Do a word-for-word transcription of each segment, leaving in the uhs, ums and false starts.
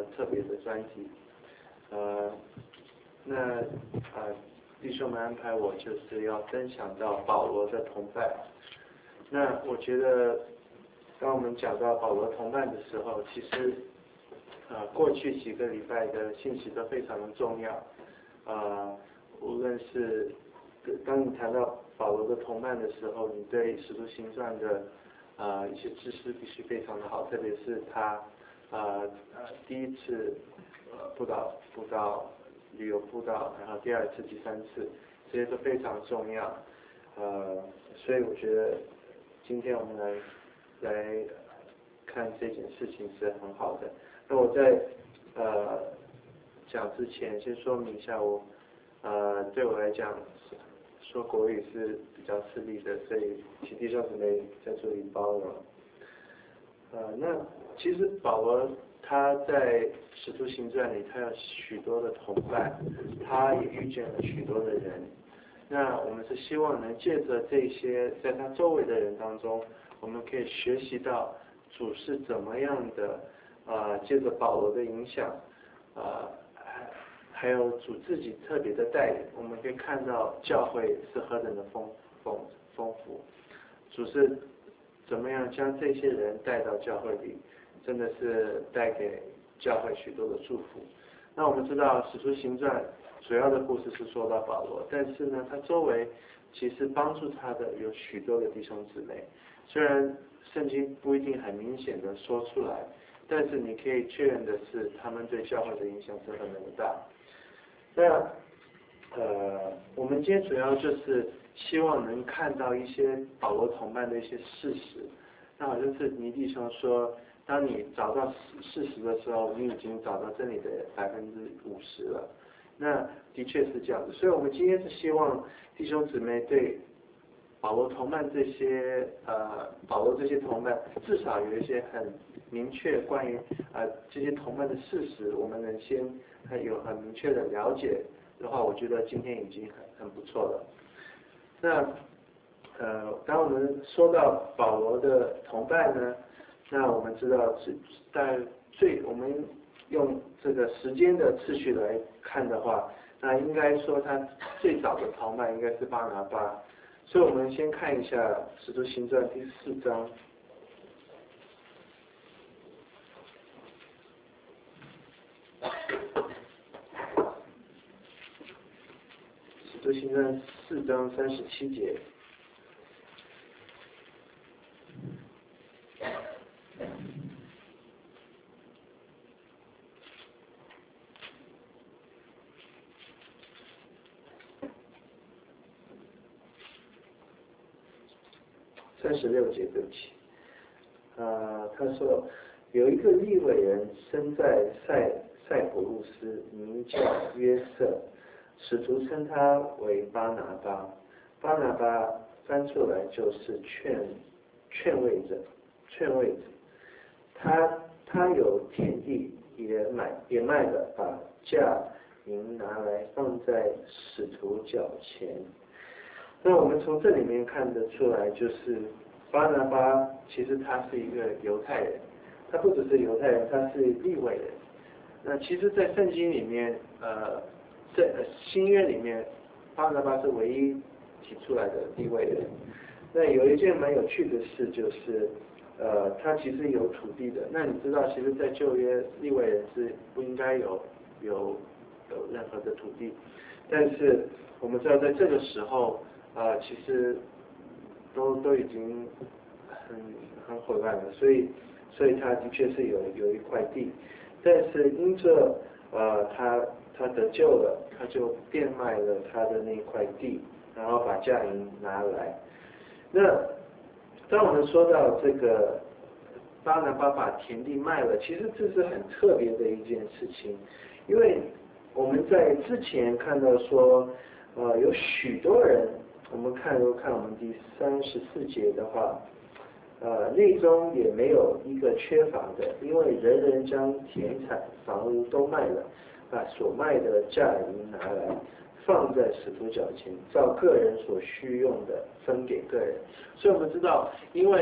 特别的专辑。呃，那呃弟兄们安排我就是要分享到保罗的同伴。那我觉得，当我们讲到保罗同伴的时候，其实呃过去几个礼拜的信息都非常的重要。呃，无论是当你谈到保罗的同伴的时候，你对使徒行传的呃一些知识必须非常的好，特别是他呃呃第一次呃布道布道旅游布道，然后第二次、第三次，这些都非常重要。呃，所以我觉得今天我们来来看这件事情是很好的。那我在呃讲之前，先说明一下我呃对我来讲说国语是比较吃力的，所以请弟兄姊妹在这里包容。呃，那其实保罗他在使徒行传里，他有许多的同伴，他也遇见了许多的人。那我们是希望能借着这些在他周围的人当中，我们可以学习到主是怎么样的呃借着保罗的影响，呃还还有主自己特别的带领，我们可以看到教会是何等的丰丰丰富，主是怎么样将这些人带到教会里，真的是带给教会许多的祝福。那我们知道使徒行传主要的故事是说到保罗，但是呢，他周围其实帮助他的有许多的弟兄姊妹。虽然圣经不一定很明显的说出来，但是你可以确认的是，他们对教会的影响是很很大。那呃，我们今天主要就是希望能看到一些保罗同伴的一些事实。那好像是倪弟兄说，当你找到事实的时候，你已经找到真理的百分之五十了。那的确是这样子，所以我们今天是希望弟兄姊妹对保罗同伴这些呃保罗这些同伴，至少有一些很明确关于呃这些同伴的事实，我们能先很有很明确的了解的话，我觉得今天已经很很不错了。那呃，当我们说到保罗的同伴呢，那我们知道是在最我们用这个时间的次序来看的话，那应该说他最早的同伴应该是巴拿巴。所以我们先看一下《使徒行传》第四章。使徒行传四章三十七节。三十六节，对不起。呃，他说有一个利未人生在塞塞浦路斯，名叫约瑟，使徒称他为巴拿巴。巴拿巴翻出来就是劝劝慰者，劝慰者。他他有田地，也买也卖了，把价银拿来放在使徒脚前。那我们从这里面看得出来，就是巴拿巴其实他是一个犹太人，他不只是犹太人，他是利未人。那其实，在圣经里面，呃，在新约里面，巴拿巴是唯一提出来的利未人。那有一件蛮有趣的事，就是呃，他其实有土地的。那你知道，其实，在旧约，利未人是不应该有有有任何的土地，但是我们知道，在这个时候。啊、呃，其实都都已经很很混乱了，所以所以他的确是有有一块地，但是因着呃他他得救了，他就变卖了他的那块地，然后把价银拿来。那当我们说到这个巴拿巴把田地卖了，其实这是很特别的一件事情，因为我们在之前看到说，呃，有许多人。我们看，如果看我们第三十四节的话，呃，内中也没有一个缺乏的，因为人人将田产房屋都卖了，把所卖的价银拿来，放在使徒脚前，照个人所需用的分给个人。所以我们知道，因为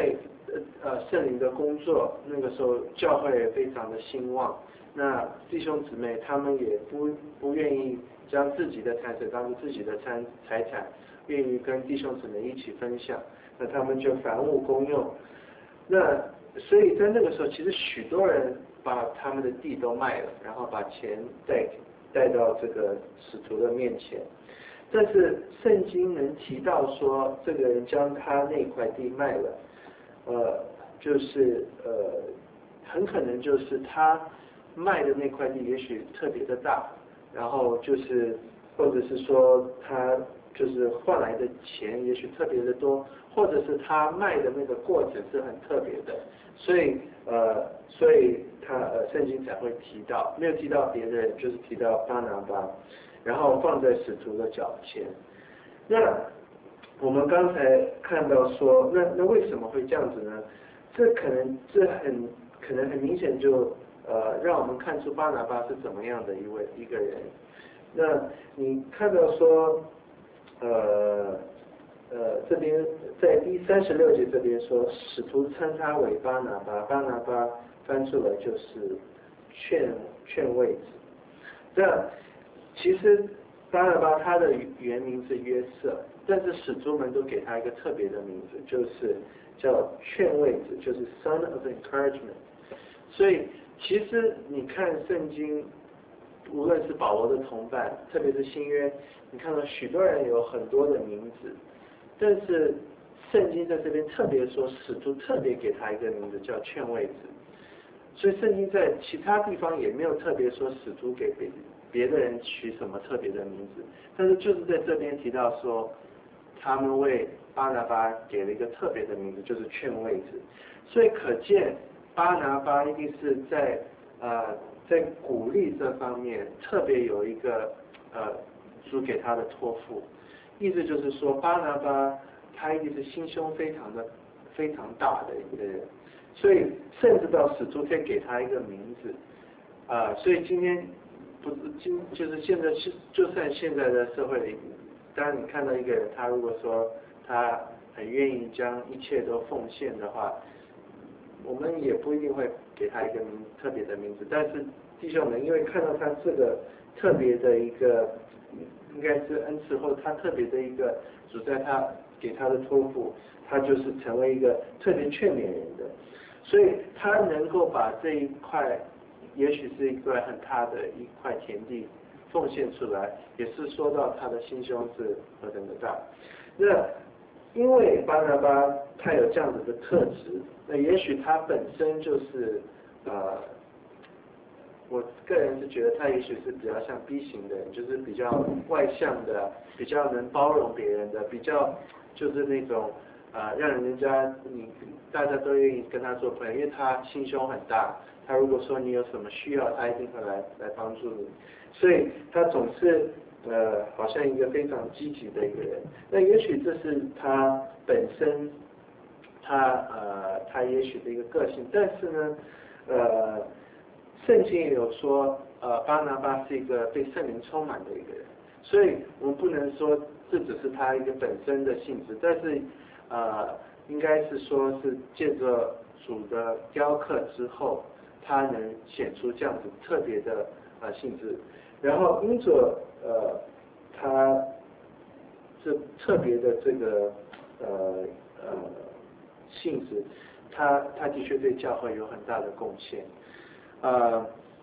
呃圣灵的工作，那个时候教会也非常的兴旺。那弟兄姊妹他们也不不愿意将自己的财产当做自己的财财产，愿意跟弟兄姊妹一起分享。那他们就凡物公用。那所以在那个时候，其实许多人把他们的地都卖了，然后把钱带带到这个使徒的面前。但是圣经能提到说，这个人将他那块地卖了，呃，就是呃，很可能就是他卖的那块地也许特别的大，然后就是或者是说他就是换来的钱也许特别的多，或者是他卖的那个过程是很特别的，所以呃，所以他呃圣经才会提到，没有提到别的人，就是提到巴拿巴。然后放在使徒的脚前。那我们刚才看到说，那那为什么会这样子呢？这可能这很可能很明显就呃让我们看出巴拿巴是怎么样的一位一个人。那你看到说，呃呃这边在第三十六节这边说，使徒称他为巴拿巴，巴拿巴翻出来就是劝劝慰子。那其实巴拿巴他的原名是约瑟，但是使徒们都给他一个特别的名字，就是叫劝慰子，就是 Son of Encouragement。所以其实你看圣经，无论是保罗的同伴，特别是新约，你看到许多人有很多的名字，但是圣经在这边特别说，使徒特别给他一个名字叫劝慰子。所以圣经在其他地方也没有特别说使徒给别别的人取什么特别的名字，但是就是在这边提到说，他们为巴拿巴给了一个特别的名字，就是劝慰子。所以可见巴拿巴一定是在呃在鼓励这方面特别有一个呃主给他的托付，意思就是说巴拿巴他一定是心胸非常的非常大的一个人。所以甚至到使徒可以给他一个名字，啊、呃，所以今天不是今就是现在是就算现在的社会里，当你看到一个人，他如果说他很愿意将一切都奉献的话，我们也不一定会给他一个名特别的名字。但是弟兄们，因为看到他这个特别的一个，应该是恩赐或他特别的一个主在他给他的托付，他就是成为一个特别劝勉人的。所以他能够把这一块，也许是一块很大的一块田地奉献出来，也是说到他的心胸是何等的大。那因为巴拿巴他有这样子的特质，那也许他本身就是呃，我个人是觉得他也许是比较像 B 型的人，就是比较外向的，比较能包容别人的，比较就是那种。啊、呃，让人家你大家都愿意跟他做朋友，因为他心胸很大。他如果说你有什么需要，他一定会来来帮助你。所以他总是呃，好像一个非常积极的一个人。那也许这是他本身，他呃，他也许的一个个性。但是呢，呃，圣经也有说，呃，巴拿巴是一个被圣灵充满的一个人。所以我们不能说这只是他一个本身的性质，但是。呃，应该是说是借着主的雕刻之后，他能显出这样子特别的呃性质，然后因着呃他这特别的这个呃呃性质，他他的确对教会有很大的贡献，呃，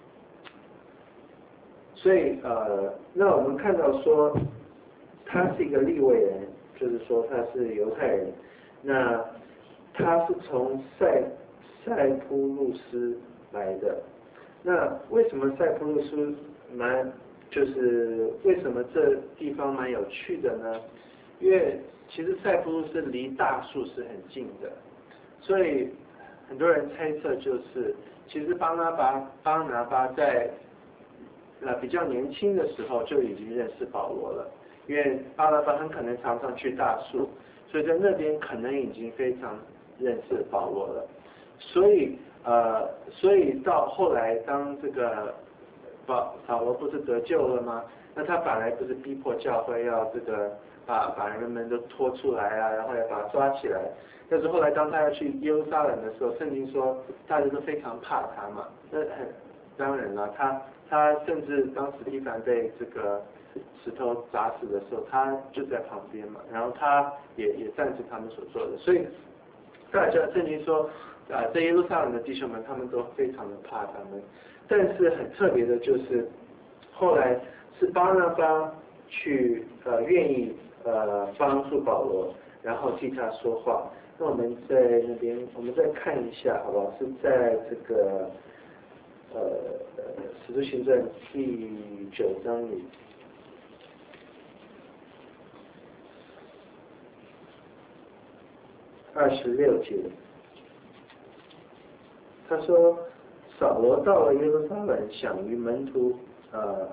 所以呃，那我们看到说他是一个利未人。就是说他是犹太人，那他是从塞塞浦路斯来的。那为什么塞浦路斯蛮就是为什么这地方蛮有趣的呢？因为其实塞浦路斯离大树是很近的，所以很多人猜测就是其实巴拿巴巴拿巴在呃比较年轻的时候就已经认识保罗了。因为巴拿巴很可能常常去大树，所以在那边可能已经非常认识保罗了。所以呃，所以到后来当这个保保罗不是得救了吗？那他本来不是逼迫教会要这个把把人们都拖出来啊，然后要把他抓起来。 但是后来当他要去耶路撒冷的时候，圣经说大家都非常怕他嘛。那很当然了，他他甚至当史蒂凡被这个石头砸死的时候，他就在旁边嘛，然后他也也赞成他们所做的，所以大家圣经说啊，在耶路撒冷的弟兄们，他们都非常的怕他们。但是很特别的就是，后来是巴拿巴去呃愿意呃帮助保罗，然后替他说话。那我们在那边，我们再看一下，好不好？是在这个呃《使徒行传》第九章里。二十六节，他说扫罗到了耶路撒冷，想与门徒呃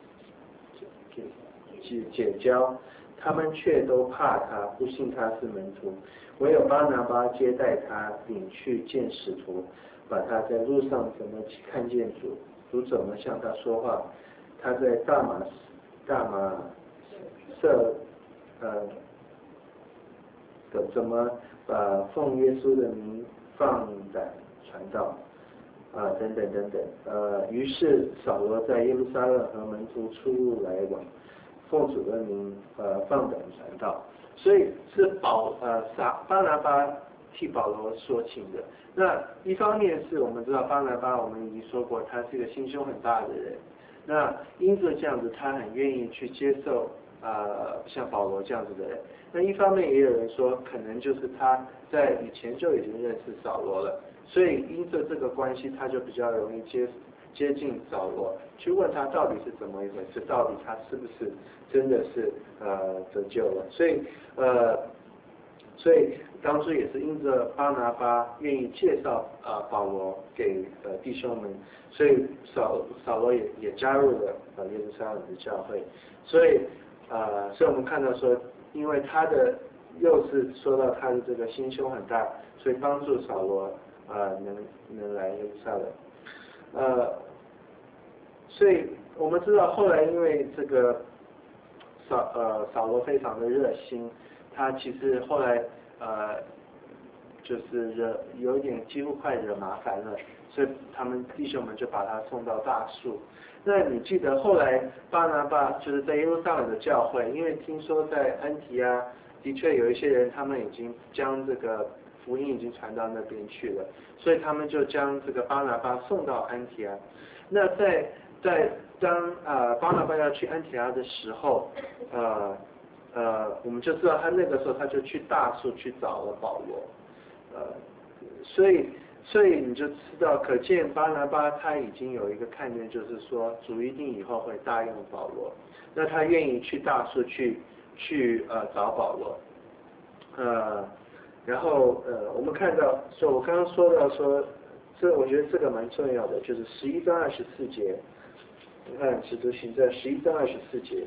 解解交，他们却都怕他，不信他是门徒。唯有巴拿巴接待他，领去见使徒，把他在路上怎么看见主，主怎么向他说话，他在大马大马色呃的怎么把奉耶稣的名放胆传道啊、呃、等等等等呃，于是扫罗在耶路撒冷和门徒出入来往，奉主的名呃放胆传道。所以是保呃撒巴拿巴替保罗说情的。那一方面是我们知道巴拿巴，我们已经说过他是一个心胸很大的人，那因着这样子，他很愿意去接受呃像保罗这样子的人。那一方面也有人说，可能就是他在以前就已经认识扫罗了，所以因着这个关系，他就比较容易接接近扫罗，去问他到底是怎么一回事，到底他是不是真的是呃得救了。所以呃，所以当初也是因着巴拿巴愿意介绍呃保罗给呃弟兄们，所以扫扫罗也也加入了呃耶路撒冷的教会。所以呃，所以我们看到说，因为他的又是说到他的这个心胸很大，所以帮助扫罗呃能能来耶路撒冷。呃，所以我们知道后来因为这个扫呃扫罗非常的热心，他其实后来呃就是惹有一点几乎快惹麻烦了，所以他们弟兄们就把他送到大树。那你记得后来巴拿巴就是在耶路撒冷的教会，因为听说在安提阿的确有一些人他们已经将这个福音已经传到那边去了，所以他们就将这个巴拿巴送到安提阿。那在在当呃巴拿巴要去安提阿的时候，呃呃我们就知道他那个时候他就去大树去找了保罗，呃所以所以你就知道，可见巴拿巴他已经有一个看见，就是说主一定以后会答应保罗，那他愿意去大树去去呃找保罗，呃。然后呃，我们看到，说我刚刚说到说，这我觉得这个蛮重要的，就是十一章二十四节，你看使徒行传十一章二十四节，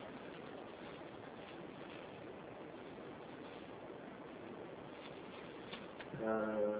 嗯、呃，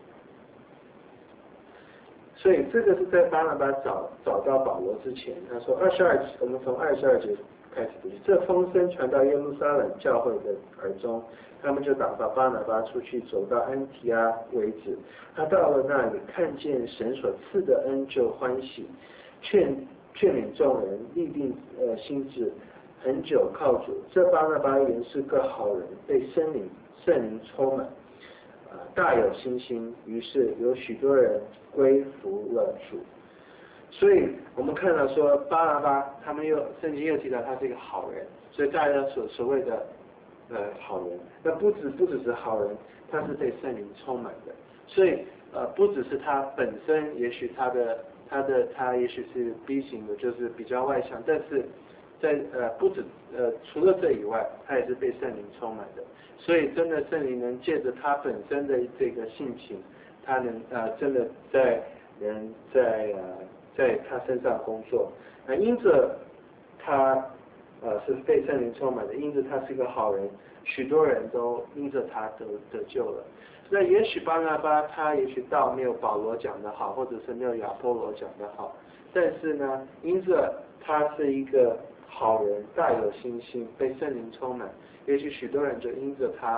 所以这个是在巴拿巴找找到保罗之前，他说二十二，我们从二十二节开始读，这风声传到耶路撒冷教会的耳中。他们就打发巴拿巴出去，走到安提阿为止。他到了那里，看见神所赐的恩，就欢喜，劝劝勉众人，立定呃心志，很久靠主。这巴拿巴原是个好人，被圣灵圣灵充满，呃，大有信心。于是有许多人归服了主。所以我们看到说，巴拿巴他们又圣经又提到他是一个好人，所以大家所所谓的。呃，好人，那不只不只是好人，他是被圣灵充满的，所以呃，不只是他本身，也许他的他的他也许是 B 型的，就是比较外向，但是在呃不止呃除了这以外，他也是被圣灵充满的，所以真的圣灵能借着他本身的这个性情，他能呃真的在人在呃在他身上工作，那因着他。呃，是被圣灵充满的，因着他是一个好人，许多人都因着他得得救了。那也许巴拿巴他也许道没有保罗讲得好，或者是没有亚波罗讲得好，但是呢，因着他是一个好人，大有信心，被圣灵充满，也许许多人就因着他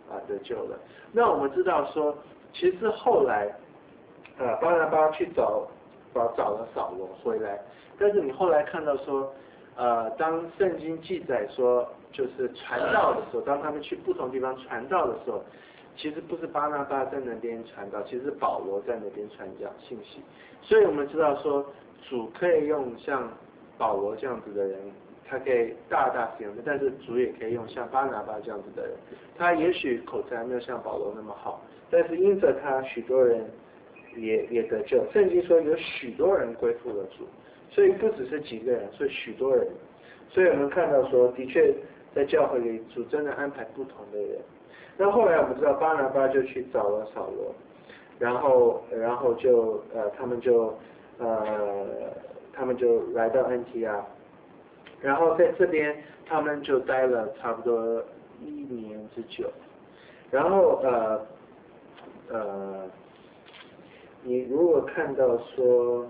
啊得救了。那我们知道说，其实后来，呃，巴拿巴去找找找了扫罗回来，但是你后来看到说，呃，当圣经记载说就是传道的时候，当他们去不同地方传道的时候，其实不是巴拿巴在那边传道，其实是保罗在那边传讲信息。所以我们知道说，主可以用像保罗这样子的人，他可以大大使用的，但是主也可以用像巴拿巴这样子的人，他也许口才没有像保罗那么好，但是因着他许多人也也得救。圣经说有许多人归附了主，所以不只是几个人，所以许多人。所以我们看到说，的确在教会里，主真的安排不同的人。那后来我们知道巴拿巴就去找了扫罗，然后然后就呃他们就呃他们就来到安提阿，然后在这边他们就待了差不多一年之久，然后呃呃你如果看到说，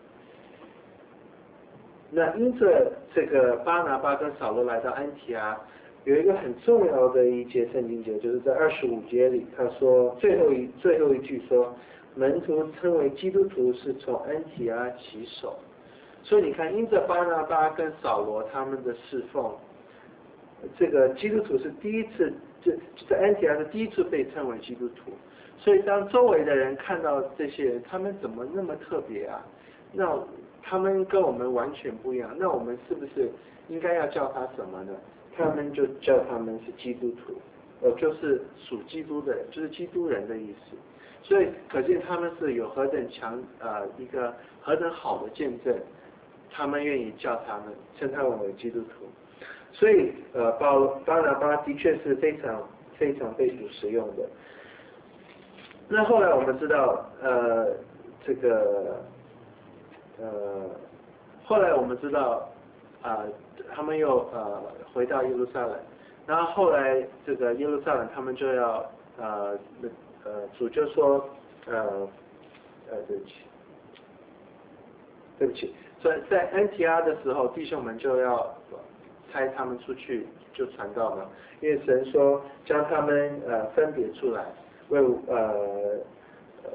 那因着这个巴拿巴跟扫罗来到安提阿，有一个很重要的一节圣经节，就是在二十五节里，他说最后一最后一句说，门徒称为基督徒是从安提阿起手。所以你看，因着巴拿巴跟扫罗他们的侍奉，这个基督徒是第一次，就在安提阿是第一次被称为基督徒。所以当周围的人看到这些人，他们怎么那么特别啊？那他们跟我们完全不一样，那我们是不是应该要叫他什么呢？他们就叫他们是基督徒，呃，就是属基督的人，就是基督人的意思。所以可见他们是有何等强呃一个何等好的见证，他们愿意叫他们称他们为基督徒。所以呃巴巴拿巴的确是非常非常被主使用的。那后来我们知道呃这个呃后来我们知道啊、呃、他们又呃回到耶路撒冷，然后后来这个耶路撒冷他们就要呃呃主就说呃呃对不起对不起，所以在安提阿的时候，弟兄们就要差他们出去就传道嘛，因为神说将他们呃分别出来，为呃呃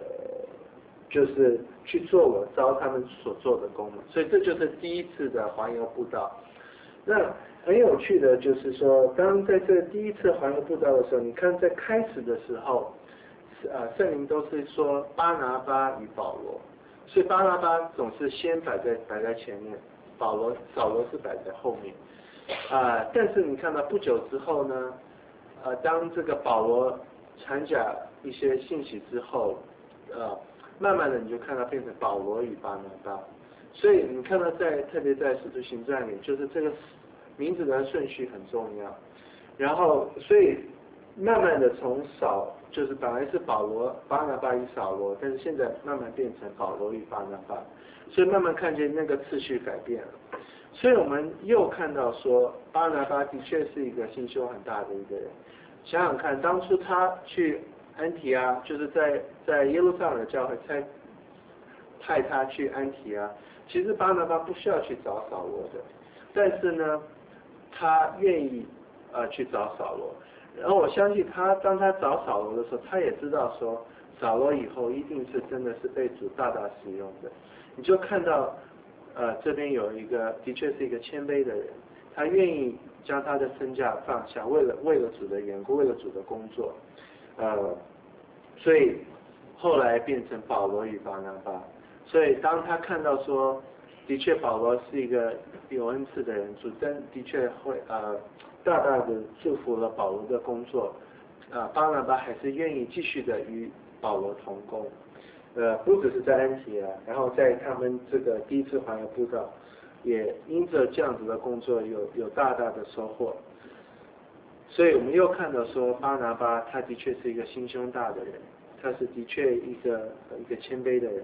就是去做我招他们所做的工嘛，所以这就是第一次的环游布道。那很有趣的就是说，当在这第一次环游布道的时候，你看在开始的时候，呃圣灵都是说巴拿巴与保罗。所以巴拿巴总是先摆在摆在前面，保罗扫罗是摆在后面，啊、呃，但是你看到不久之后呢，呃，当这个保罗传讲一些信息之后，呃，慢慢的你就看到变成保罗与巴拿巴，所以你看到在特别在使徒行传里，就是这个名字的顺序很重要，然后所以慢慢的从扫。就是本来是保罗、巴拿巴与扫罗，但是现在慢慢变成保罗与巴拿巴，所以慢慢看见那个次序改变了。所以我们又看到说，巴拿巴的确是一个心胸很大的一个人。想想看，当初他去安提阿，就是在在耶路撒冷的教会才派他去安提阿，其实巴拿巴不需要去找扫罗的，但是呢，他愿意呃去找扫罗。然后我相信他，当他找扫罗的时候，他也知道说，扫罗以后一定是真的是被主大大使用的。你就看到，呃，这边有一个的确是一个谦卑的人，他愿意将他的身价放下，为了为了主的缘故，为了主的工作，呃，所以后来变成保罗与巴拿巴。所以当他看到说，的确保罗是一个有恩赐的人，主真的确会呃。大大的祝福了保罗的工作，啊，巴拿巴还是愿意继续的与保罗同工，呃，不只是在安提阿，然后在他们这个第一次环游布道，也因着这样子的工作有有大大的收获，所以我们又看到说巴拿巴他的确是一个心胸大的人，他是的确一个一个谦卑的人，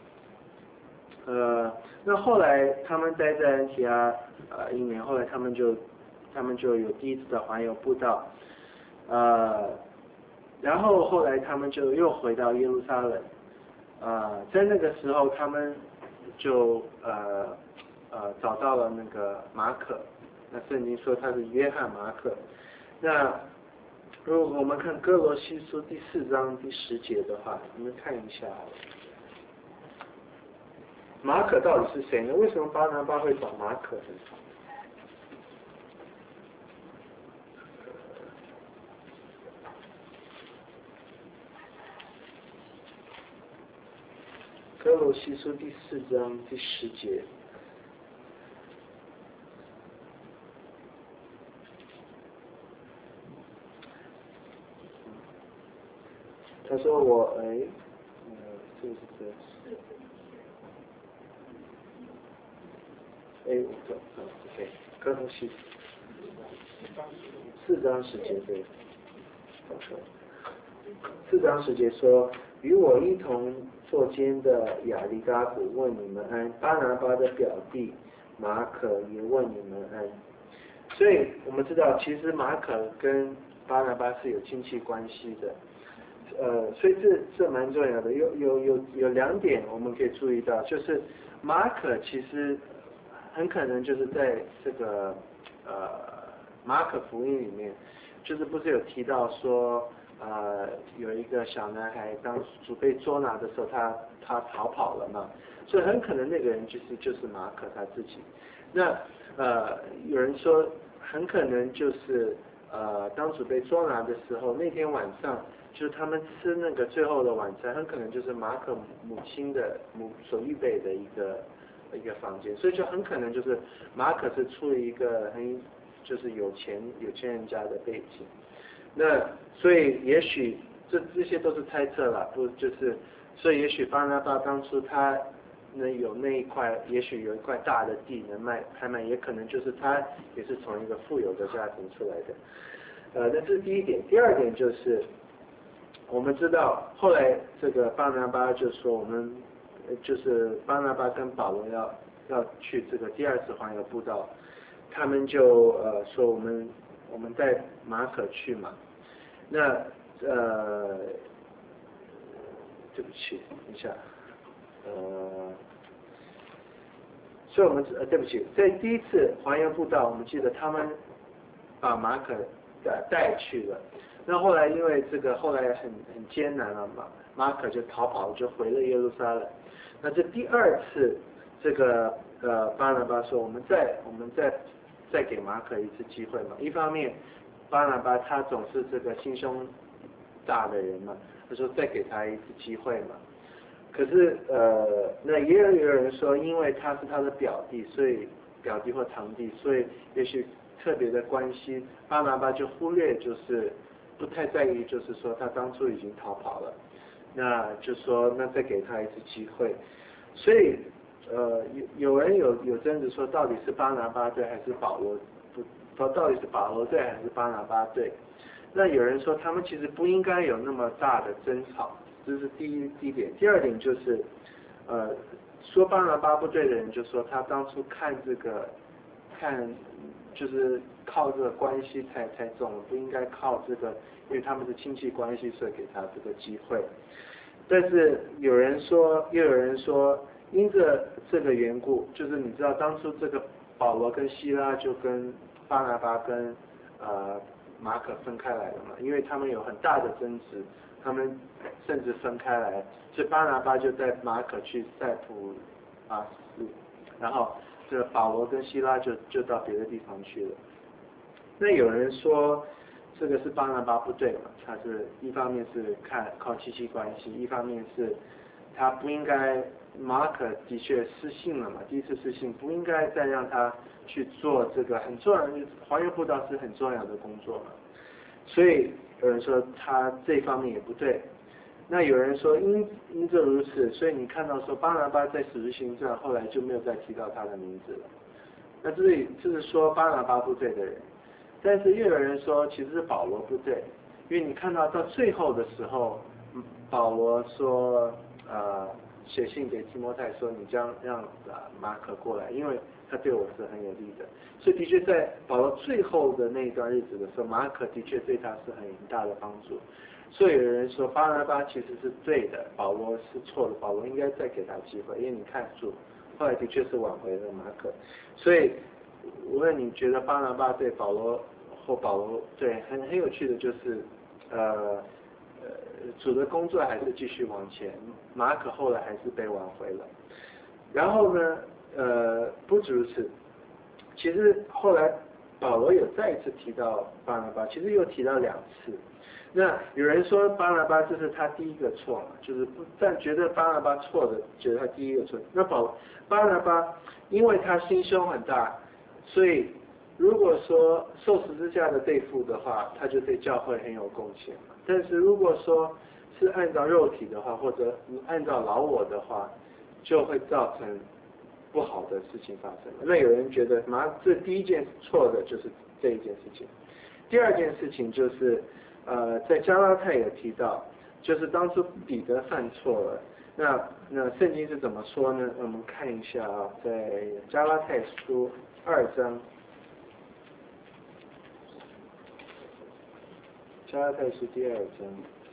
呃，那后来他们待在安提阿呃一年，后来他们就。他们就有第一次的环游布道，呃，然后后来他们就又回到耶路撒冷，呃，在那个时候他们就呃呃找到了那个马可，那圣经说他是约翰马可，那如果我们看哥罗西书第四章第十节的话，我们看一下马可到底是谁呢？为什么巴拿巴会找马可呢？哥罗西书第四章第十节，他说我哎，呃，这个是这个。哎，我走，嗯 ，OK， 哥罗西四章十节对，四章十节说，与我一同坐监的亚利嘎古问你们安，巴拿巴的表弟马可也问你们安。所以我们知道，其实马可跟巴拿巴是有亲戚关系的。呃，所以这这蛮重要的，有有有有两点我们可以注意到，就是马可其实很可能就是在这个呃马可福音里面，就是不是有提到说呃有一个小男孩当主被捉拿的时候，他他逃跑了嘛，所以很可能那个人就是就是马可他自己。那呃有人说很可能就是呃当主被捉拿的时候，那天晚上。就是他们吃那个最后的晚餐，很可能就是马可母亲的母所预备的一个一个房间，所以就很可能就是马可是出于一个很就是有钱有钱人家的背景，那所以也许这这些都是猜测了，不就是所以也许巴拿巴当初他能有那一块，也许有一块大的地能卖拍卖，也可能就是他也是从一个富有的家庭出来的，呃，那这是第一点。第二点就是。我们知道，后来这个巴拿巴就说，我们就是巴拿巴跟保罗要要去这个第二次环游布道，他们就呃说我们我们带马可去嘛，那呃对不起，等一下，呃，所以我们呃对不起，在第一次环游布道，我们记得他们把马可带带去了。那后来因为这个后来很很艰难了嘛，马可就逃跑，就回了耶路撒冷。那这第二次，这个呃巴拿巴说，我们再我们再再给马可一次机会嘛。一方面，巴拿巴他总是这个心胸大的人嘛，他说再给他一次机会嘛。可是呃，那也有有人说，因为他是他的表弟，所以表弟或堂弟，所以也许特别的关系，巴拿巴就忽略就是。不太在意，就是说他当初已经逃跑了，那就说那再给他一次机会，所以呃有有人有有争执说到底是巴拿巴对还是保罗不，说到底是保罗对还是巴拿巴对？那有人说他们其实不应该有那么大的争吵，这是第一第一点。第二点就是呃说巴拿巴不对的人就说他当初看这个看。就是靠这个关系才才中，不应该靠这个，因为他们是亲戚关系，所以给他这个机会。但是有人说，又有人说，因着这个缘故，就是你知道当初这个保罗跟希拉就跟巴拿巴跟呃马可分开来了嘛，因为他们有很大的争执，他们甚至分开来，所以巴拿巴就带马可去塞浦路斯，然后。这个保罗跟希拉就就到别的地方去了。那有人说这个是巴拿巴不对嘛？他是一方面是看靠亲戚关系，一方面是他不应该马可的确失信了嘛，第一次失信不应该再让他去做这个很重要的环游布道是很重要的工作嘛。所以有人说他这方面也不对。那有人说因因这如此，所以你看到说巴拿巴在使徒行传后来就没有再提到他的名字了。那这里就是说巴拿巴不对的人，但是又有人说其实是保罗不对，因为你看到到最后的时候，保罗说呃写信给提摩太说你将让呃马可过来，因为他对我是很有利的。所以的确在保罗最后的那一段日子的时候，马可的确对他是很大的帮助。所以有人说巴拿巴其实是对的，保罗是错的，保罗应该再给他机会，因为你看主后来的确是挽回了马可。所以无论你觉得巴拿巴对保罗或保罗，对，很很有趣的就是，呃呃，主的工作还是继续往前，马可后来还是被挽回了。然后呢，呃，不止如此，其实后来保罗有再一次提到巴拿巴，其实又提到两次。那有人说巴拿巴这是他第一个错嘛，就是不但觉得巴拿巴错的，觉得他第一个错。那保巴拿巴因为他心胸很大，所以如果说受十字架的对付的话，他就对教会很有贡献嘛。但是如果说是按照肉体的话，或者按照老我的话，就会造成不好的事情发生。那有人觉得，马这第一件错的就是这一件事情。第二件事情就是，呃，在加拉太也提到，就是当初彼得犯错了。那那圣经是怎么说呢？我们看一下啊，在加拉太书二章，加拉太书第二章。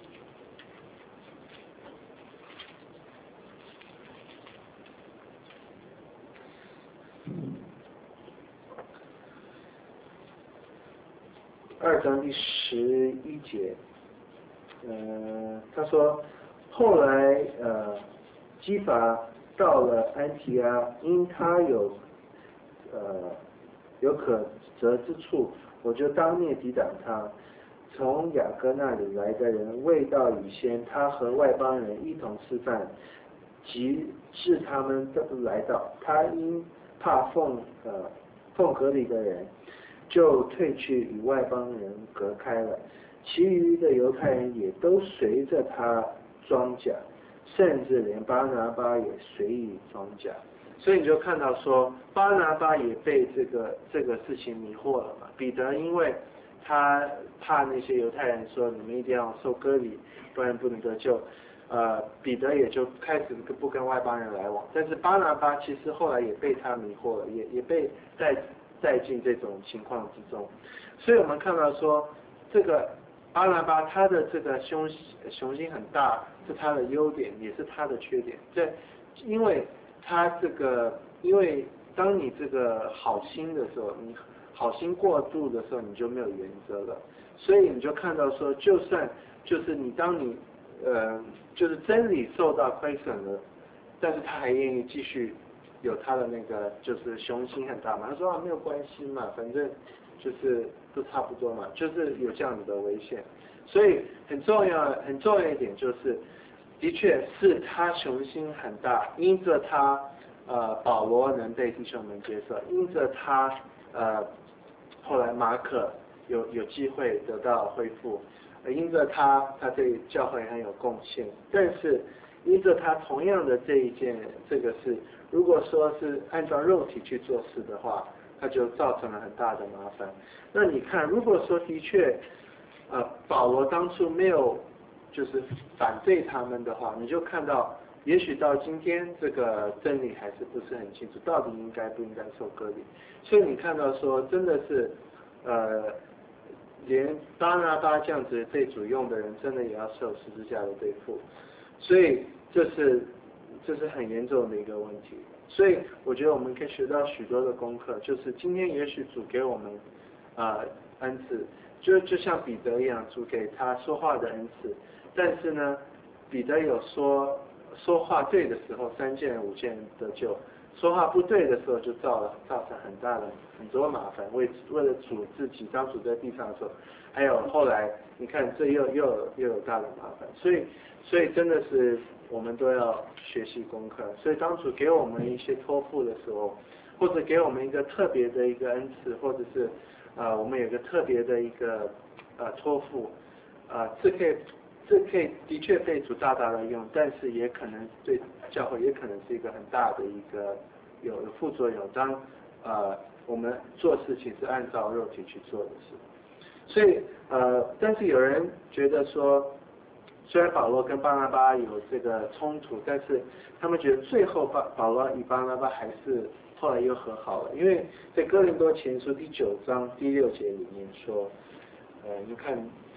二章第十一节，呃，他说，后来呃，基法到了安提阿，因他有呃有可责之处，我就当面抵挡他。从雅各那里来的人未到以先，他和外邦人一同吃饭，即至他们都来到，他因怕奉呃奉隔离的人，就退去与外邦人隔开了。其余的犹太人也都随着他装甲，甚至连巴拿巴也随意装甲。所以你就看到说，巴拿巴也被这个这个事情迷惑了嘛。彼得因为他怕那些犹太人说你们一定要受割礼，不然不能得救。呃，彼得也就开始不跟外邦人来往。但是巴拿巴其实后来也被他迷惑了，也也被带带进这种情况之中。所以我们看到说，这个巴拿巴他的这个雄雄心很大，是他的优点，也是他的缺点。这因为他这个，因为当你这个好心的时候，你好心过度的时候，你就没有原则了。所以你就看到说，就算就是你当你呃就是真理受到亏损了，但是他还愿意继续有他的那个就是雄心很大嘛。他说啊没有关系嘛，反正就是都差不多嘛，就是有这样子的危险。所以很重要很重要一点就是。的确是他雄心很大，因着他呃保罗能被弟兄们接受，因着他呃后来马可有有机会得到恢复，因着他他对教会很有贡献，但是因着他同样的这一件这个事，如果说是按照肉体去做事的话，他就造成了很大的麻烦。那你看，如果说的确呃保罗当初没有就是反对他们的话，你就看到，也许到今天这个真理还是不是很清楚，到底应该不应该受割礼。所以你看到说，真的是，呃，连巴拿巴这样子被主用的人，真的也要受十字架的对付。所以这是这是很严重的一个问题。所以我觉得我们可以学到许多的功课，就是今天也许主给我们啊、呃、恩赐，就就像彼得一样，主给他说话的恩赐。但是呢，彼得有说说话对的时候，三件五件得救；说话不对的时候，就造了造成很大的很多麻烦。为为了主自己，当主在地上的时候，还有后来你看这又又有又有大的麻烦。所以所以真的是我们都要学习功课。所以当主给我们一些托付的时候，或者给我们一个特别的一个恩赐，或者是呃我们有一个特别的一个呃托付，呃这可以。这可以的确被主大大的用，但是也可能对教会也可能是一个很大的一个有有副作用。当呃我们做事情是按照肉体去做的事，所以呃，但是有人觉得说，虽然保罗跟巴拿巴有这个冲突，但是他们觉得最后保保罗与巴拿巴还是后来又和好了，因为在哥林多前书第九章第六节里面说，呃，你看。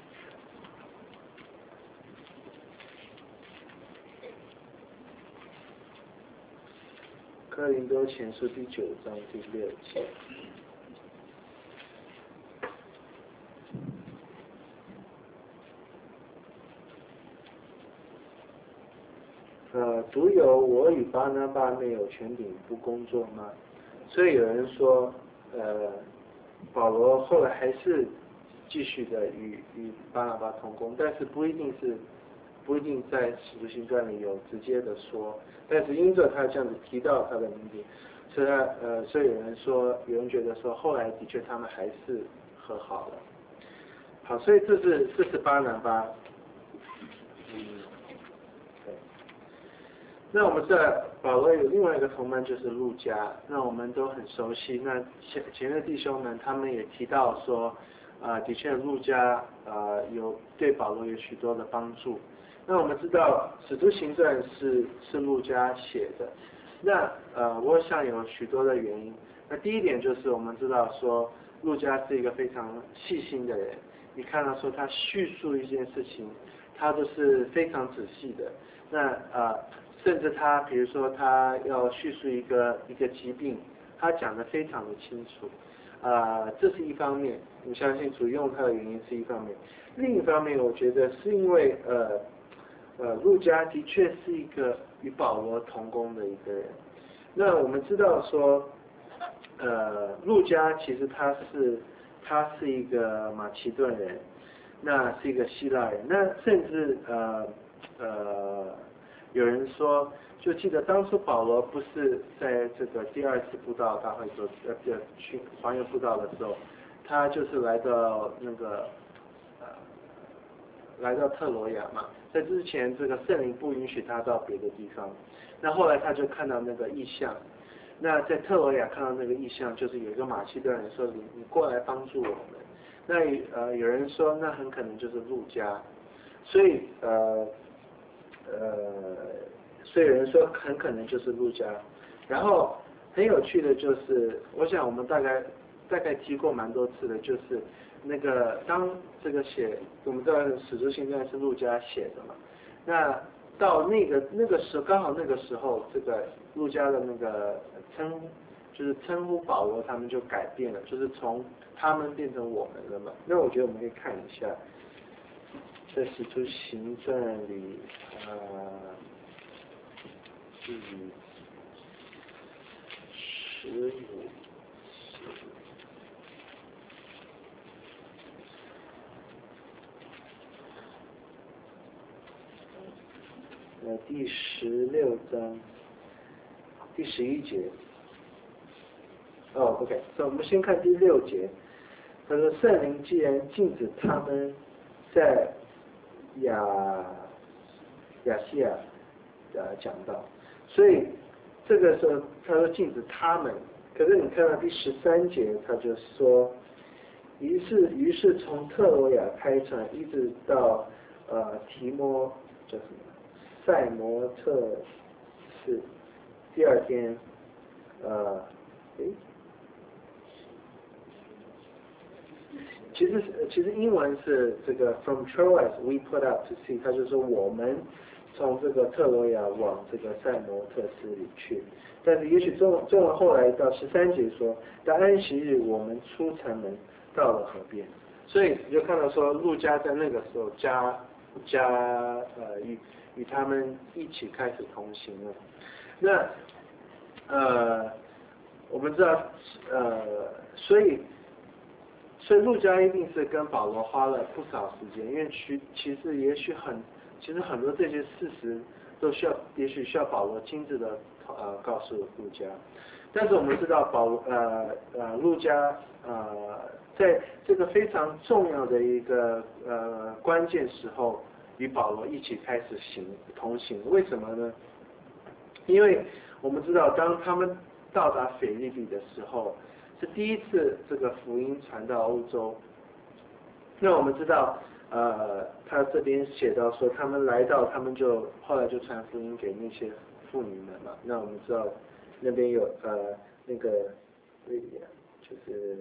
哥林多前书第九章第六节， 独有我与巴拿巴没有权柄不工作吗？所以有人说，呃，保罗后来还是继续的与与巴拿巴同工，但是不一定是不一定在使徒行传里有直接的说，但是因着他这样子提到他的名字，所以他呃，所以有人说，有人觉得说，后来的确他们还是和好了。好，所以这是这是巴拿巴。嗯，对。那我们知道保罗有另外一个同门就是路加，那我们都很熟悉。那前前面的弟兄们他们也提到说，啊、呃，的确路加呃有对保罗有许多的帮助。那我们知道《使徒行传》是是路加写的，那呃我想有许多的原因。那第一点就是我们知道说路加是一个非常细心的人，你看到说他叙述一件事情，他都是非常仔细的。那呃甚至他比如说他要叙述一个一个疾病，他讲得非常的清楚。啊、呃，这是一方面，我相信主用他的原因是一方面。另一方面，我觉得是因为呃。呃，路加的确是一个与保罗同工的一个人。那我们知道说，呃，路加其实他是他是一个马其顿人，那是一个希腊人。那甚至呃呃，有人说，就记得当初保罗不是在这个第二次布道大会做呃去环游布道的时候，他就是来到那个呃来到特罗亚嘛。在之前，这个圣灵不允许他到别的地方。那后来他就看到那个异象。那在特罗亚看到那个异象，就是有一个马其顿人说：“你你过来帮助我们。”那呃有人说，那很可能就是路加。所以呃呃，所以有人说很可能就是路加。然后很有趣的就是，我想我们大概大概提过蛮多次的，就是。那个当这个写，我们知道《使徒行传》是路加写的嘛，那到那个那个时候，刚好那个时候，这个路加的那个称，就是称呼保罗他们就改变了，就是从他们变成我们了嘛。那我觉得我们可以看一下，在《使徒行传》里，呃，第十五。呃，第十六章第十一节。哦 ，OK， 所以我们先看第六节。他说：“圣灵既然禁止他们在亚亚细亚呃讲道，所以这个时候他说禁止他们。可是你看到第十三节，他就说，于是于是从特罗亚开船，一直到呃提摩叫什么？”塞摩特是第二天，呃，诶，其实其实英文是这个 From Troas we put out to sea， 他就说我们从这个特罗亚往这个塞摩特斯里去。但是也许中中文后来到十三节说，在安息日我们出城门到了河边，所以你就看到说路加在那个时候加加呃与。与他们一起开始同行了。那呃，我们知道呃，所以所以路加一定是跟保罗花了不少时间，因为其其实也许很其实很多这些事实都需要，也许需要保罗亲自的呃告诉路加。但是我们知道保呃呃路加呃在这个非常重要的一个呃关键时候。与保罗一起开始行同行，为什么呢？因为我们知道，当他们到达腓立比的时候，是第一次这个福音传到欧洲。那我们知道，呃，他这边写到说，他们来到，他们就后来就传福音给那些妇女们嘛。那我们知道，那边有呃那个就是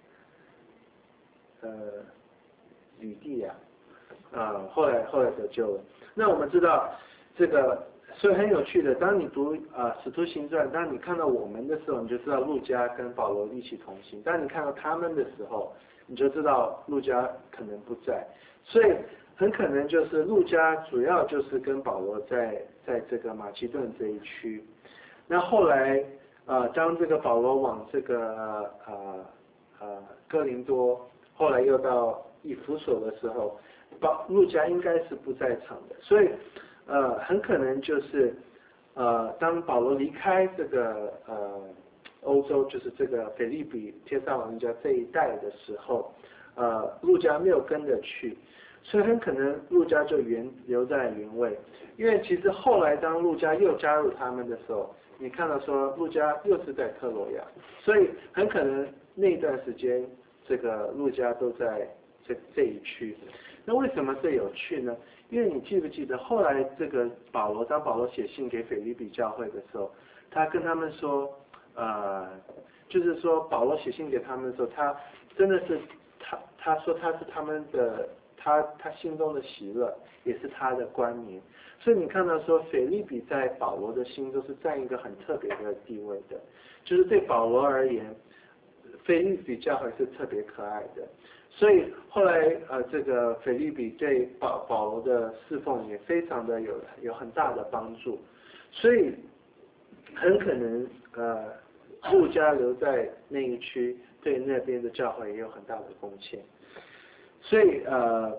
呃吕地亚。啊，后来后来得救了。那我们知道这个，所以很有趣的。当你读啊《使徒行传》，当你看到我们的时候，你就知道路加跟保罗一起同行；当你看到他们的时候，你就知道路加可能不在。所以很可能就是路加主要就是跟保罗在在这个马其顿这一区。那后来呃，当这个保罗往这个呃呃哥林多，后来又到以弗所的时候，保路加应该是不在场的，所以呃很可能就是呃当保罗离开这个呃欧洲，就是这个腓立比、帖撒罗尼迦这一带的时候，呃路加没有跟着去，所以很可能路加就原留在原位，因为其实后来当路加又加入他们的时候。你看到说路加又是在特洛亚，所以很可能那段时间这个路加都在这这一区。那为什么这有趣呢？因为你记不记得后来这个保罗，当保罗写信给腓立比教会的时候，他跟他们说，呃，就是说保罗写信给他们的时候，他真的是他他说他是他们的他他心中的喜乐，也是他的冠冕。所以你看到说，腓立比在保罗的心都是占一个很特别的地位的，就是对保罗而言，腓立比教会是特别可爱的。所以后来呃，这个腓立比对保保罗的侍奉也非常的有有很大的帮助，所以很可能呃，路加留在那一区，对那边的教会也有很大的贡献。所以呃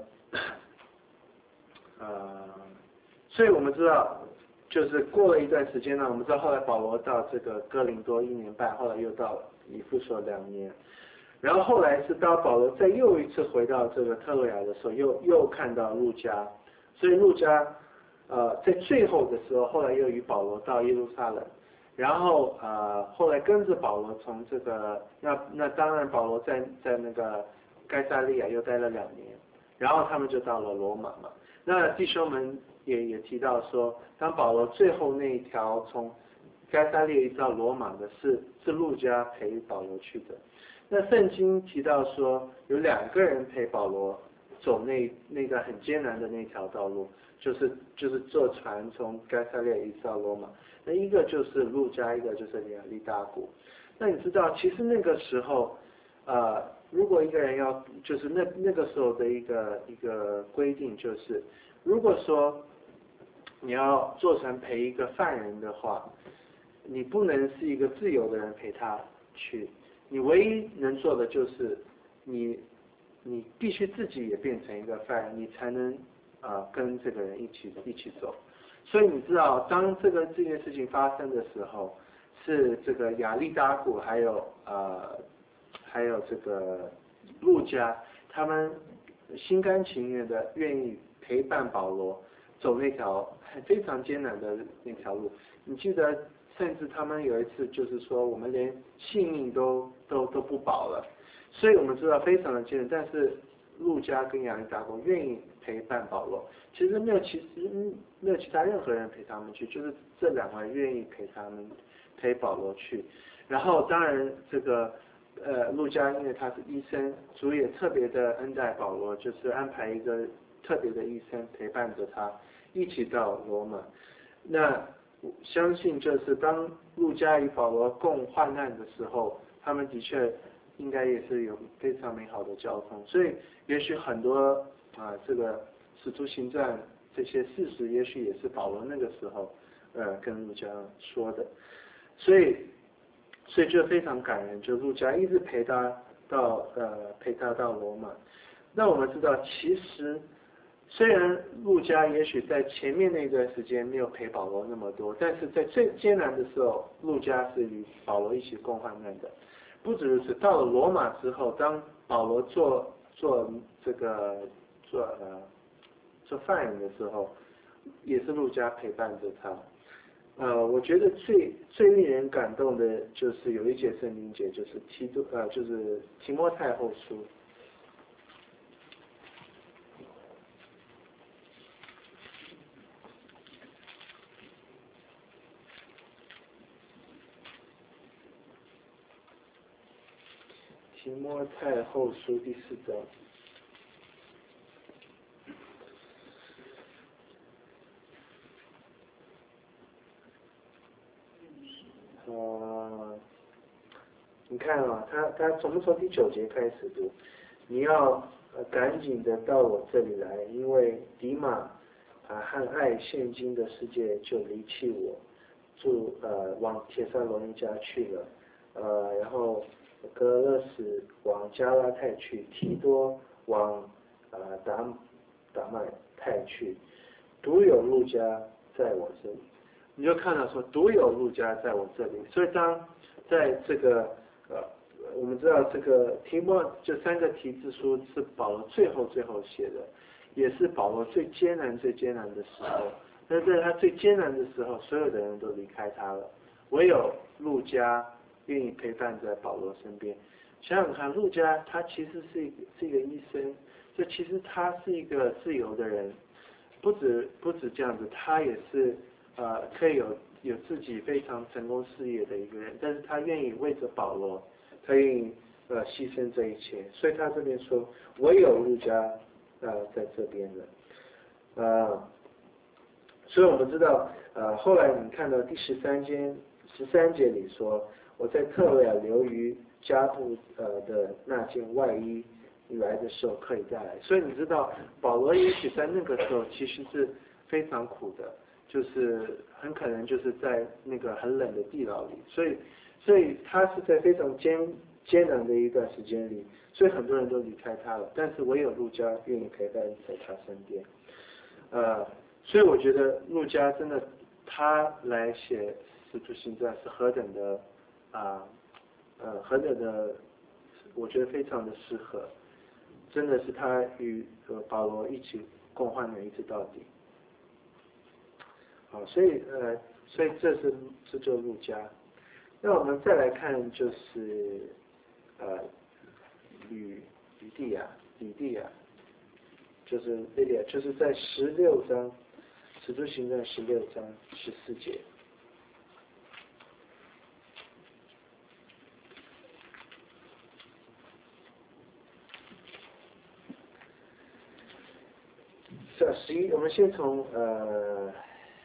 呃。所以我们知道，就是过了一段时间呢，我们知道后来保罗到这个哥林多一年半，后来又到以弗所两年，然后后来是当保罗再又一次回到这个特洛亚的时候，又又看到路加，所以路加呃在最后的时候，后来又与保罗到耶路撒冷，然后呃后来跟着保罗从这个那那当然保罗在在那个该撒利亚又待了两年，然后他们就到了罗马嘛。那弟兄们也也提到说，当保罗最后那一条从该撒利亚一直到罗马的是是路加陪保罗去的。那圣经提到说，有两个人陪保罗走那那个很艰难的那条道路，就是就是坐船从该撒利亚一直到罗马。那一个就是路加，一个就是亚历达古。那你知道，其实那个时候，呃。如果一个人要，就是那那个时候的一个一个规定，就是如果说你要坐船陪一个犯人的话，你不能是一个自由的人陪他去，你唯一能做的就是你你必须自己也变成一个犯人，你才能啊、呃、跟这个人一起一起走。所以你知道，当这个这件事情发生的时候，是这个亚历达古还有呃。还有这个路加，他们心甘情愿的愿意陪伴保罗走那条非常艰难的那条路。你记得，甚至他们有一次就是说，我们连性命都都都不保了。所以我们知道非常的艰难，但是路加跟亚历达古愿意陪伴保罗。其实没有其实没有其他任何人陪他们去，就是这两位愿意陪他们陪保罗去。然后当然这个。呃，路加因为他是医生，主也特别的恩待保罗，就是安排一个特别的医生陪伴着他一起到罗马。那相信就是当路加与保罗共患难的时候，他们的确应该也是有非常美好的交通。所以也许很多啊，这个使徒行传这些事实，也许也是保罗那个时候呃跟路加说的。所以。所以就非常感人，就路加一直陪他到呃陪他到罗马。那我们知道，其实虽然路加也许在前面那段时间没有陪保罗那么多，但是在最艰难的时候，路加是与保罗一起共患难的。不止如此，到了罗马之后，当保罗做做这个做呃做犯人的时候，也是路加陪伴着他。呃，我觉得最最令人感动的就是有一节圣经节，就是提督呃，就是提摩太后书。提摩太后书第四章。呃，你看啊，他他从从第九节开始读， 你要呃赶紧的到我这里来，因为迪马啊和爱现今的世界就离弃我，住呃往帖撒罗尼迦去了，呃然后格勒斯往加拉太去，提多往呃达达麦太去，独有路加在我这里。你就看到说独有路加在我这里，所以当在这个呃我们知道这个提摩这三个题字书是保罗最后最后写的，也是保罗最艰难最艰难的时候。但是在他最艰难的时候，所有的人都离开他了，唯有路加愿意陪伴在保罗身边。想想看，路加他其实是一个是一个医生，就其实他是一个自由的人，不止不止这样子，他也是呃可以有有自己非常成功事业的一个人，但是他愿意为着保罗，他愿意呃牺牲这一切，所以他这边说唯有路加呃在这边的，呃，所以我们知道呃后来你看到第十三节十三节里说，我在特维亚留于加布呃的那件外衣来的时候可以带来，所以你知道保罗也许在那个时候其实是非常苦的，就是很可能就是在那个很冷的地牢里，所以所以他是在非常艰艰难的一段时间里，所以很多人都离开他了，但是唯有路加愿意陪伴在他身边，呃，所以我觉得路加真的他来写使徒行传是何等的啊呃何等的，我觉得非常的适合，真的是他与呃保罗一起共患难一直到底。好，所以呃，所以这是这就是路加。那我们再来看就是呃吕吕地亚，吕地亚，就是吕地亚，就是在十六章，使徒行传十六章十四节。是啊，十一，我们先从呃。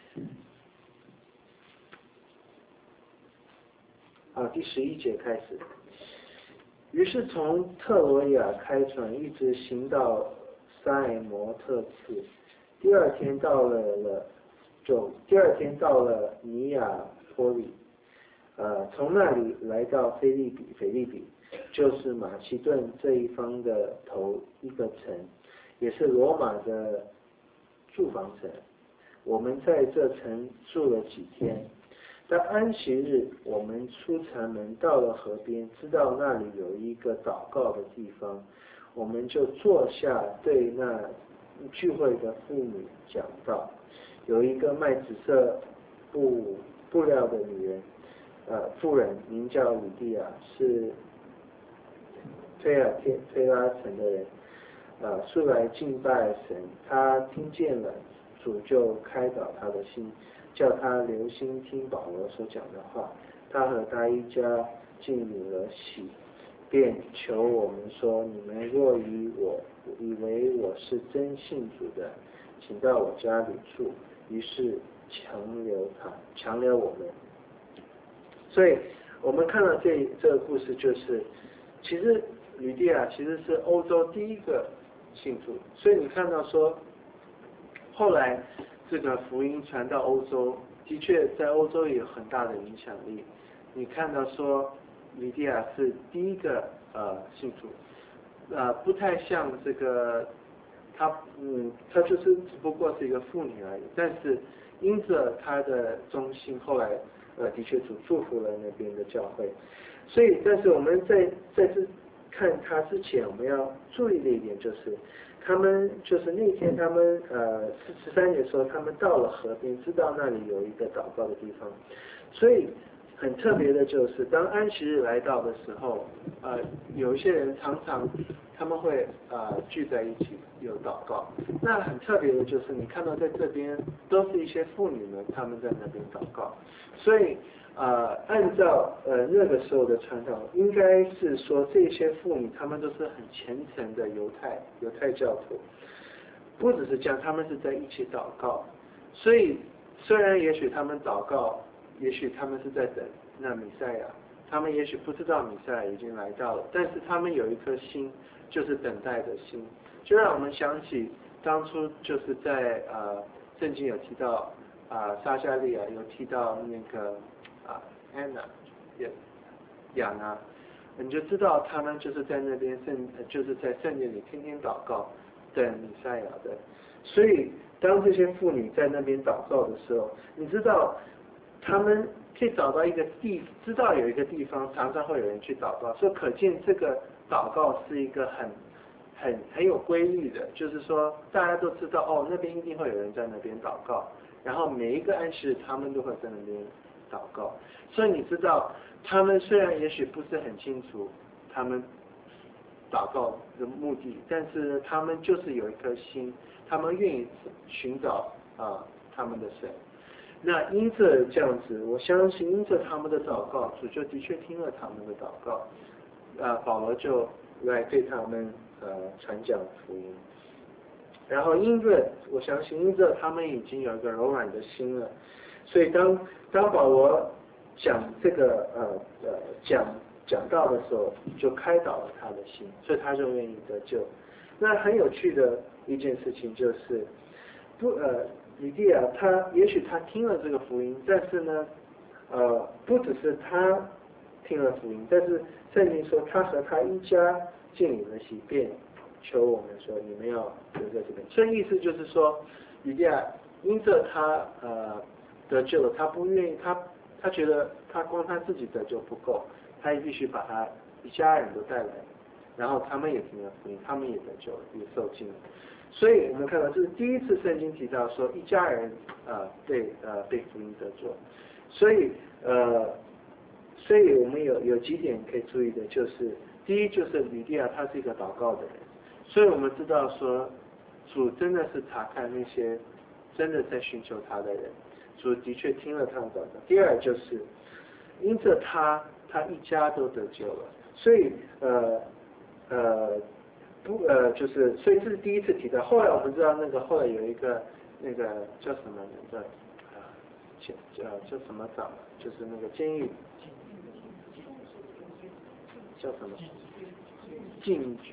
啊，第十一节开始。于是从特罗亚开船，一直行到塞摩特次。第二天到了了，就第二天到了尼亚波里，呃，从那里来到菲利比，菲利比就是马其顿这一方的头一个城，也是罗马的住房城。我们在这城住了几天。在安息日，我们出城门到了河边，知道那里有一个祷告的地方，我们就坐下对那聚会的妇女讲道。有一个卖紫色布布料的女人，呃，妇人名叫吕地亚，是推尔天推拉城的人，呃，素来敬拜神。她听见了主，就开导她的心，叫他留心听保罗所讲的话。他和他一家进入了喜，便求我们说：你们若以我以为我是真信主的，请到我家里住。于是强留他，强留我们。所以我们看到这这个故事，就是其实吕地亚其实是欧洲第一个信主，所以你看到说后来这个福音传到欧洲，的确在欧洲也有很大的影响力。你看到说吕地亚是第一个呃信主，呃不太像这个他嗯他就是只不过是一个妇女而已，但是因着他的忠心，后来呃的确主祝福了那边的教会。所以但是我们在在这看他之前，我们要注意的一点就是。他们就是那天，他们呃十三节说，他们到了河边，知道那里有一个祷告的地方，所以很特别的就是，当安息日来到的时候，呃，有一些人常常他们会呃聚在一起有祷告。那很特别的就是，你看到在这边都是一些妇女们，他们在那边祷告，所以。呃，按照呃那个时候的传统，应该是说这些妇女她们都是很虔诚的犹太犹太教徒，不只是这样，他们是在一起祷告。所以虽然也许他们祷告，也许他们是在等那弥赛亚他们也许不知道弥赛亚已经来到了，但是他们有一颗心，就是等待的心，就让我们想起当初就是在呃圣经有提到啊、呃、撒迦利亚有提到那个啊安娜也亚拿，你就知道他们就是在那边圣就是在圣殿里天天祷告等弥赛亚的，所以当这些妇女在那边祷告的时候，你知道他们可以找到一个地，知道有一个地方常常会有人去祷告，所以可见这个祷告是一个很很很有规律的，就是说大家都知道哦，那边一定会有人在那边祷告，然后每一个安息日他们都会在那边祷告，所以你知道他们虽然也许不是很清楚他们祷告的目的，但是他们就是有一颗心，他们愿意寻找啊、呃、他们的神。那因着这样子，我相信因着他们的祷告，主就的确听了他们的祷告，啊、呃，保罗就来对他们呃传讲福音。然后因着我相信因着他们已经有一个柔软的心了，所以当当保罗讲这个呃呃讲讲道的时候，就开导了他的心，所以他就愿意得救。那很有趣的一件事情就是，不呃。以利亚他也许他听了这个福音，但是呢，呃，不只是他听了福音，但是圣经说他和他一家尽领了洗，便求我们说你们要留在这边。所以意思就是说，以利亚因着他呃得救了，他不愿意，他他觉得他光他自己得救不够，他也必须把他一家人都带来，然后他们也听了福音，他们也得救了，也受尽了。所以我们看到这是第一次圣经提到说一家人呃被呃被福音得救，所以呃所以我们有有几点可以注意的，就是第一就是吕利亚他是一个祷告的人，所以我们知道说主真的是查看那些真的在寻求他的人，主的确听了他的祷告。第二就是因着他他一家都得救了，所以呃呃。不呃，就是所以这是第一次提到。后来我们知道那个后来有一个那个叫什么人的啊，叫叫什么长，就是那个监狱叫什么禁举，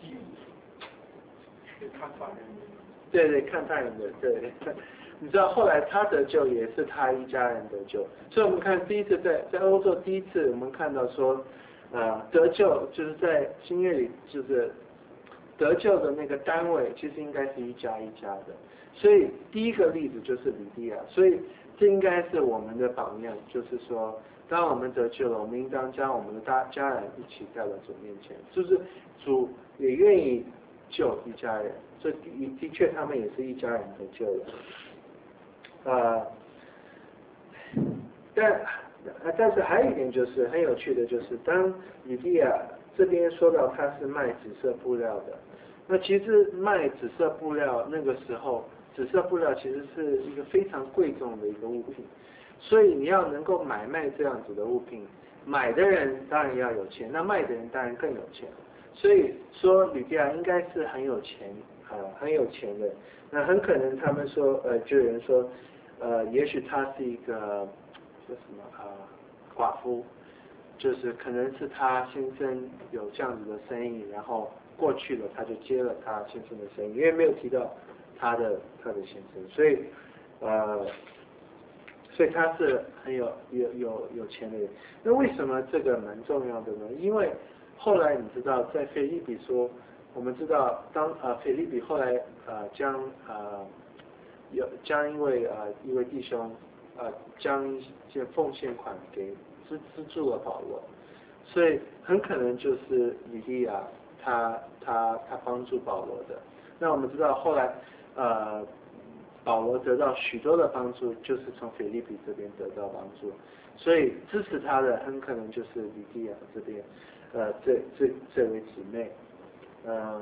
对对，看犯人的对。你知道后来他得救也是他一家人得救，所以我们看第一次在在欧洲第一次我们看到说，呃得救就是在新约里就是得救的那个单位其实应该是一家一家的，所以第一个例子就是吕利亚，所以这应该是我们的榜样，就是说当我们得救了，我们应当将我们的大家人一起带到主面前，就是主也愿意救一家人，所以的的确他们也是一家人得救了。呃，但但是还有一点就是很有趣的，就是当吕利亚这边说到他是卖紫色布料的，那其实卖紫色布料那个时候，紫色布料其实是一个非常贵重的一个物品，所以你要能够买卖这样子的物品，买的人当然要有钱，那卖的人当然更有钱，所以说吕利亚应该是很有钱啊、呃，很有钱的。那很可能他们说，呃，就有人说，呃，也许他是一个叫什么啊、呃、寡妇，就是可能是他先生有这样子的生意，然后过去了他就接了他先生的生意，因为没有提到他的他的先生，所以呃，所以他是很有有有有钱的人。那为什么这个蛮重要的呢？因为后来你知道，在腓立比说，我们知道当呃腓立比后来呃将呃有将一位呃一位弟兄呃将一些奉献款给资资助了保罗，所以很可能就是以利亚他他他帮助保罗的。那我们知道后来呃保罗得到许多的帮助，就是从腓立比这边得到帮助，所以支持他的很可能就是以利亚这边呃这这这位姊妹。呃，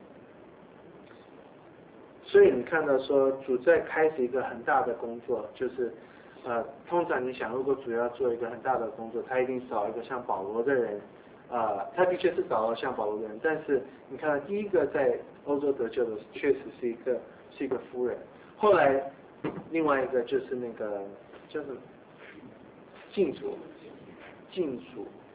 所以你看到说主在开始一个很大的工作，就是呃，通常你想如果主要做一个很大的工作，他一定找一个像保罗的人，啊、呃，他的确是找了像保罗的人，但是你看到第一个在欧洲得救的确实是一个是一个夫人，后来另外一个就是那个叫什么禁主，禁主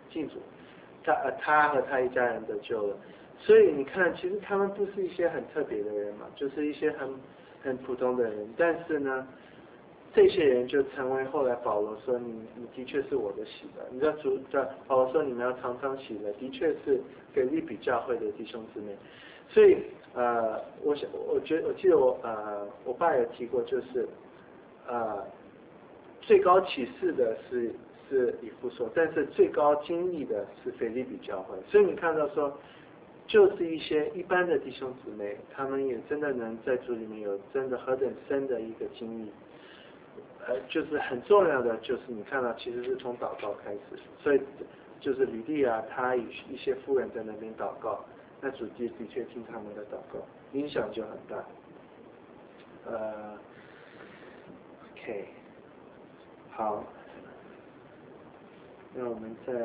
进主，他呃他和他一家人得救了。所以你看，其实他们不是一些很特别的人嘛，就是一些很很普通的人，但是呢，这些人就成为后来保罗说你你的确是我的喜乐。你知道主在保罗说你们要常常喜乐，的确是腓立比教会的弟兄姊妹。所以呃，我想我觉得我记得我呃我爸有提过，就是呃最高启示的是是以弗所，但是最高经历的是腓立比教会。所以你看到说。就是一些一般的弟兄姊妹，他们也真的能在主里面有真的何等深的一个经历，呃，就是很重要的，就是你看到其实是从祷告开始，所以就是吕地啊，他与一些妇人在那边祷告，那主的的确听他们的祷告，影响就很大。呃 ，OK， 好，那我们再，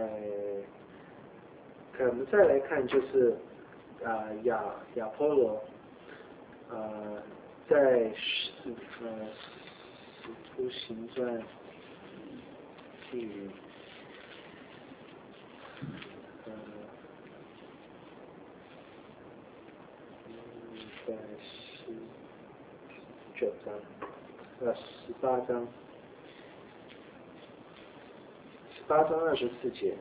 可我们再来看就是。啊、呃，亚亚波罗，呃，在使呃使徒行传第呃在十九章呃十八章十八章二十四节。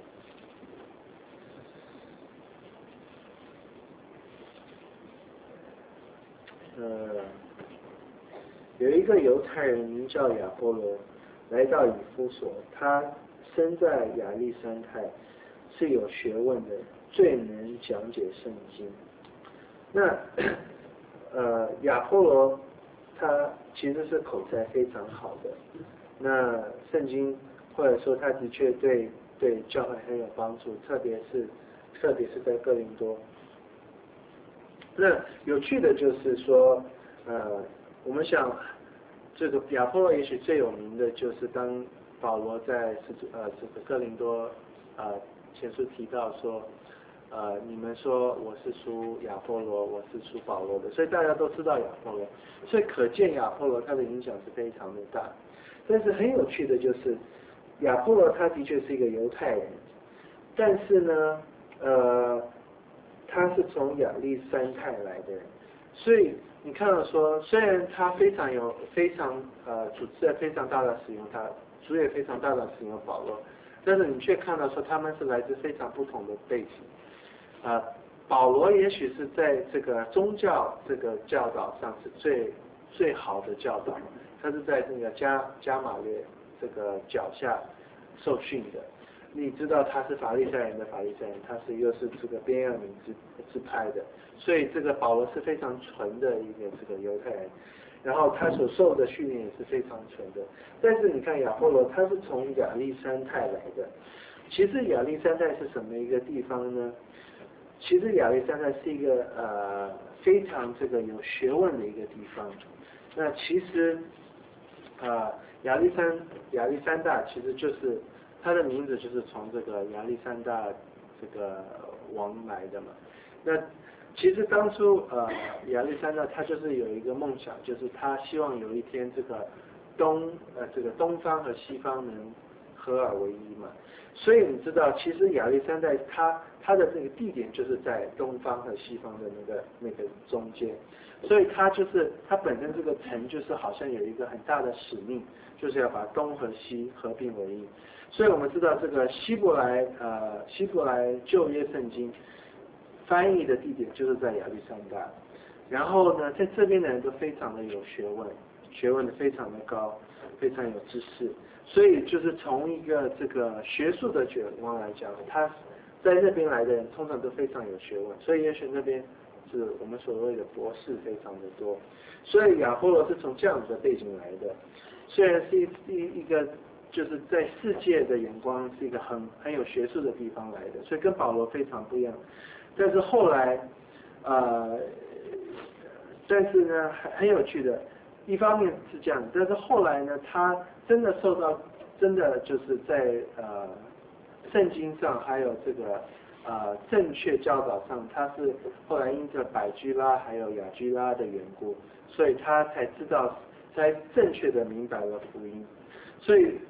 呃，有一个犹太人名叫亚波罗，来到以弗所，他生在亚历山泰，是有学问的，最能讲解圣经。那呃，亚波罗他其实是口才非常好的，那圣经或者说他的确对对教会很有帮助，特别是特别是在哥林多。那有趣的就是说，呃，我们想，这个亚波罗也许最有名的就是当保罗在呃这个哥林多呃前书提到说，呃你们说我是属亚波罗，我是属保罗的，所以大家都知道亚波罗，所以可见亚波罗他的影响是非常的大。但是很有趣的就是，亚波罗他的确是一个犹太人，但是呢，呃。他是从亚历山泰来的人，所以你看到说，虽然他非常有非常呃主持人非常大的使用他，主也非常大的使用保罗，但是你却看到说他们是来自非常不同的背景。啊、呃，保罗也许是在这个宗教这个教导上是最最好的教导，他是在那个加加马列这个脚下受训的。你知道他是法利赛人的法利赛人，他是又是这个便雅悯支支派的，所以这个保罗是非常纯的一个这个犹太人，然后他所受的训练也是非常纯的。但是你看亚波罗，他是从亚历山泰来的。其实亚历山泰是什么一个地方呢？其实亚历山泰是一个呃非常这个有学问的一个地方。那其实啊、呃、亚历山亚历山大其实就是。他的名字就是从这个亚历山大这个王来的嘛。那其实当初呃亚历山大他就是有一个梦想，就是他希望有一天这个东呃这个东方和西方能合而为一嘛。所以你知道，其实亚历山大他他的这个地点就是在东方和西方的那个那个中间，所以他就是他本身这个城就是好像有一个很大的使命，就是要把东和西合并为一。所以我们知道这个希伯来呃希伯来旧约圣经翻译的地点就是在亚历山大，然后呢，在这边的人都非常的有学问，学问的非常的高，非常有知识，所以就是从一个这个学术的眼光来讲，他在那边来的人通常都非常有学问，所以也许那边是我们所谓的博士非常的多，所以亚波罗是从这样子的背景来的，虽然是一一一个。就是在世界的眼光是一个很很有学术的地方来的，所以跟保罗非常不一样。但是后来，呃，但是呢，很很有趣的，一方面是这样，但是后来呢，他真的受到，真的就是在呃圣经上还有这个呃正确教导上，他是后来因着百居拉还有雅居拉的缘故，所以他才知道，才正确的明白了福音，所以。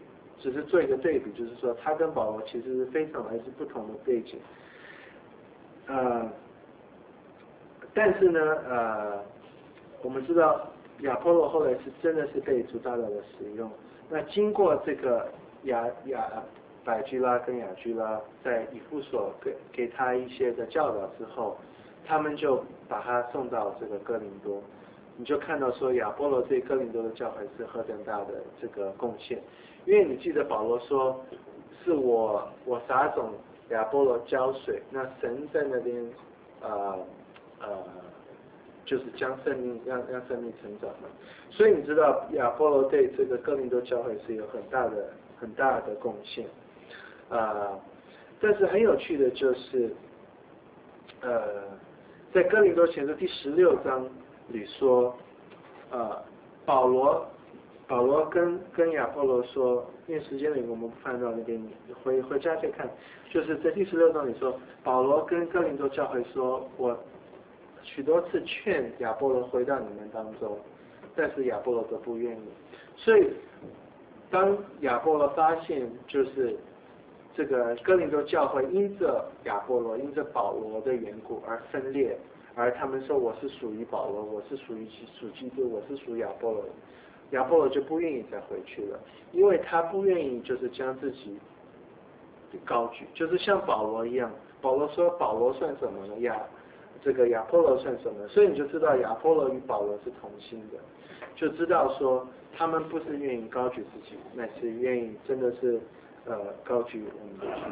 只是做一个对比，就是说他跟保罗其实是非常来自不同的背景。呃，但是呢，呃，我们知道亚波罗后来是真的是被主大大的使用。那经过这个亚亚百居拉跟雅居拉在以弗所给给他一些的教导之后，他们就把他送到这个哥林多。你就看到说亚波罗对哥林多的教会是何等大的这个贡献，因为你记得保罗说，是我我撒种，亚波罗浇水，那神在那边呃呃就是将生命让让生命成长嘛，所以你知道亚波罗对这个哥林多教会是有很大的很大的贡献，啊，但是很有趣的就是呃在哥林多前书第十六章里说，呃，保罗，保罗跟跟亚波罗说，因为时间里我们不翻到那边，你回回家再看，就是在第十六章里说，保罗跟哥林多教会说，我许多次劝亚波罗回到你们当中，但是亚波罗都不愿意，所以当亚波罗发现就是这个哥林多教会因着亚波罗因着保罗的缘故而分裂。而他们说我是属于保罗，我是属于属基督，我是属于亚波罗，亚波罗就不愿意再回去了，因为他不愿意就是将自己高举，就是像保罗一样，保罗说保罗算什么呢？亚这个亚波罗算什么？所以你就知道亚波罗与保罗是同心的，就知道说他们不是愿意高举自己，乃是愿意真的是呃高举我们的主。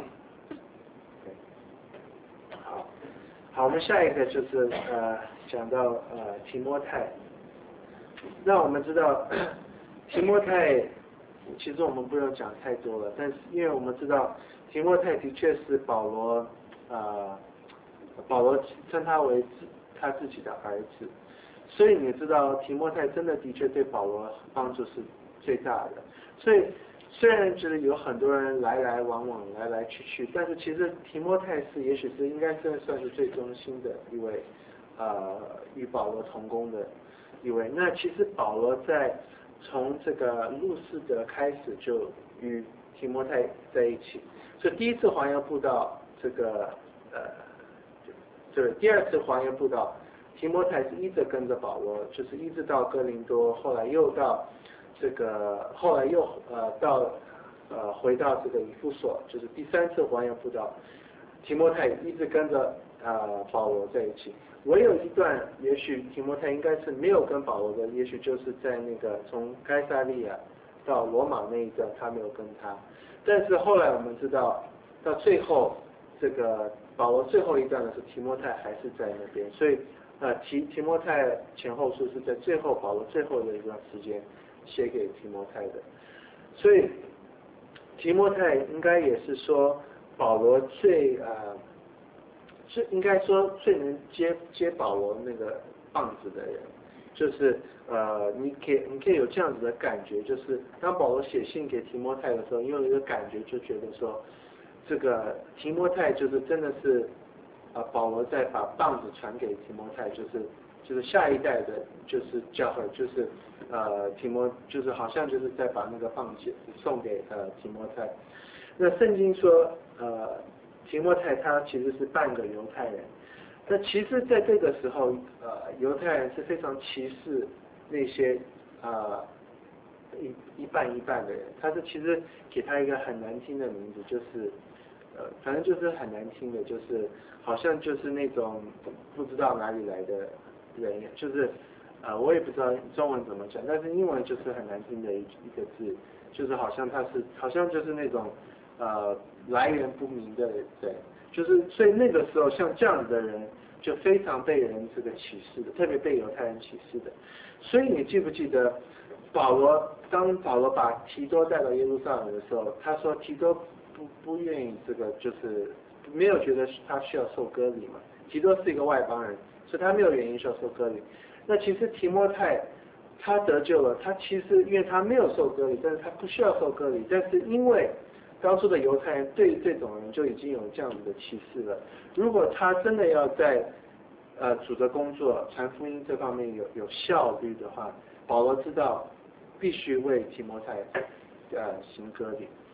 好，我们下一个就是呃讲到呃提摩太。那我们知道提摩太，其实我们不用讲太多了，但是因为我们知道提摩太的确是保罗呃保罗称他为他自己的儿子，所以你知道提摩太真的的确对保罗帮助是最大的，所以。虽然就是有很多人来来往往来来去去，但是其实提摩太是也许是应该算算是最忠心的一位，呃，与保罗同工的一位。那其实保罗在从这个路斯德开始就与提摩太在一起，所以第一次环游布道，这个呃，就是第二次环游布道，提摩太是一直跟着保罗，就是一直到哥林多，后来又到。这个后来又呃到呃回到这个以弗所，就是第三次环游布道，提摩太一直跟着呃保罗在一起。唯有一段，也许提摩太应该是没有跟保罗的，也许就是在那个从该撒利亚到罗马那一段，他没有跟他。但是后来我们知道，到最后这个保罗最后一段的是提摩太还是在那边，所以呃提提摩太前后书是在最后保罗最后的一段时间。写给提摩太的，所以提摩太应该也是说保罗最呃，最应该说最能接接保罗那个棒子的人，就是呃，你可以你可以有这样子的感觉，就是当保罗写信给提摩太的时候，你有一个感觉就觉得说，这个提摩太就是真的是呃保罗在把棒子传给提摩太，就是。就是下一代的，就是教会，就是呃提摩，就是好像就是在把那个棒子送给呃提摩太。那圣经说，呃提摩太他其实是半个犹太人。那其实在这个时候，呃犹太人是非常歧视那些呃一一半一半的人。他是其实给他一个很难听的名字，就是呃反正就是很难听的，就是好像就是那种不知道哪里来的。人就是呃我也不知道中文怎么讲，但是英文就是很难听的一一个字，就是好像他是好像就是那种呃来源不明的人，就是所以那个时候像这样子的人就非常被人这个歧视的，特别被犹太人歧视的。所以你记不记得保罗当保罗把提多带到耶路撒冷的时候，他说提多不不愿意这个就是没有觉得他需要受割礼嘛，提多是一个外邦人。所以他没有原因需要受割礼。那其实提摩太他得救了，他其实因为他没有受割礼，但是他不需要受割礼，但是因为当初的犹太人对这种人就已经有这样子的歧视了。如果他真的要在呃主的工作传福音这方面有有效率的话，保罗知道必须为提摩太呃行割礼。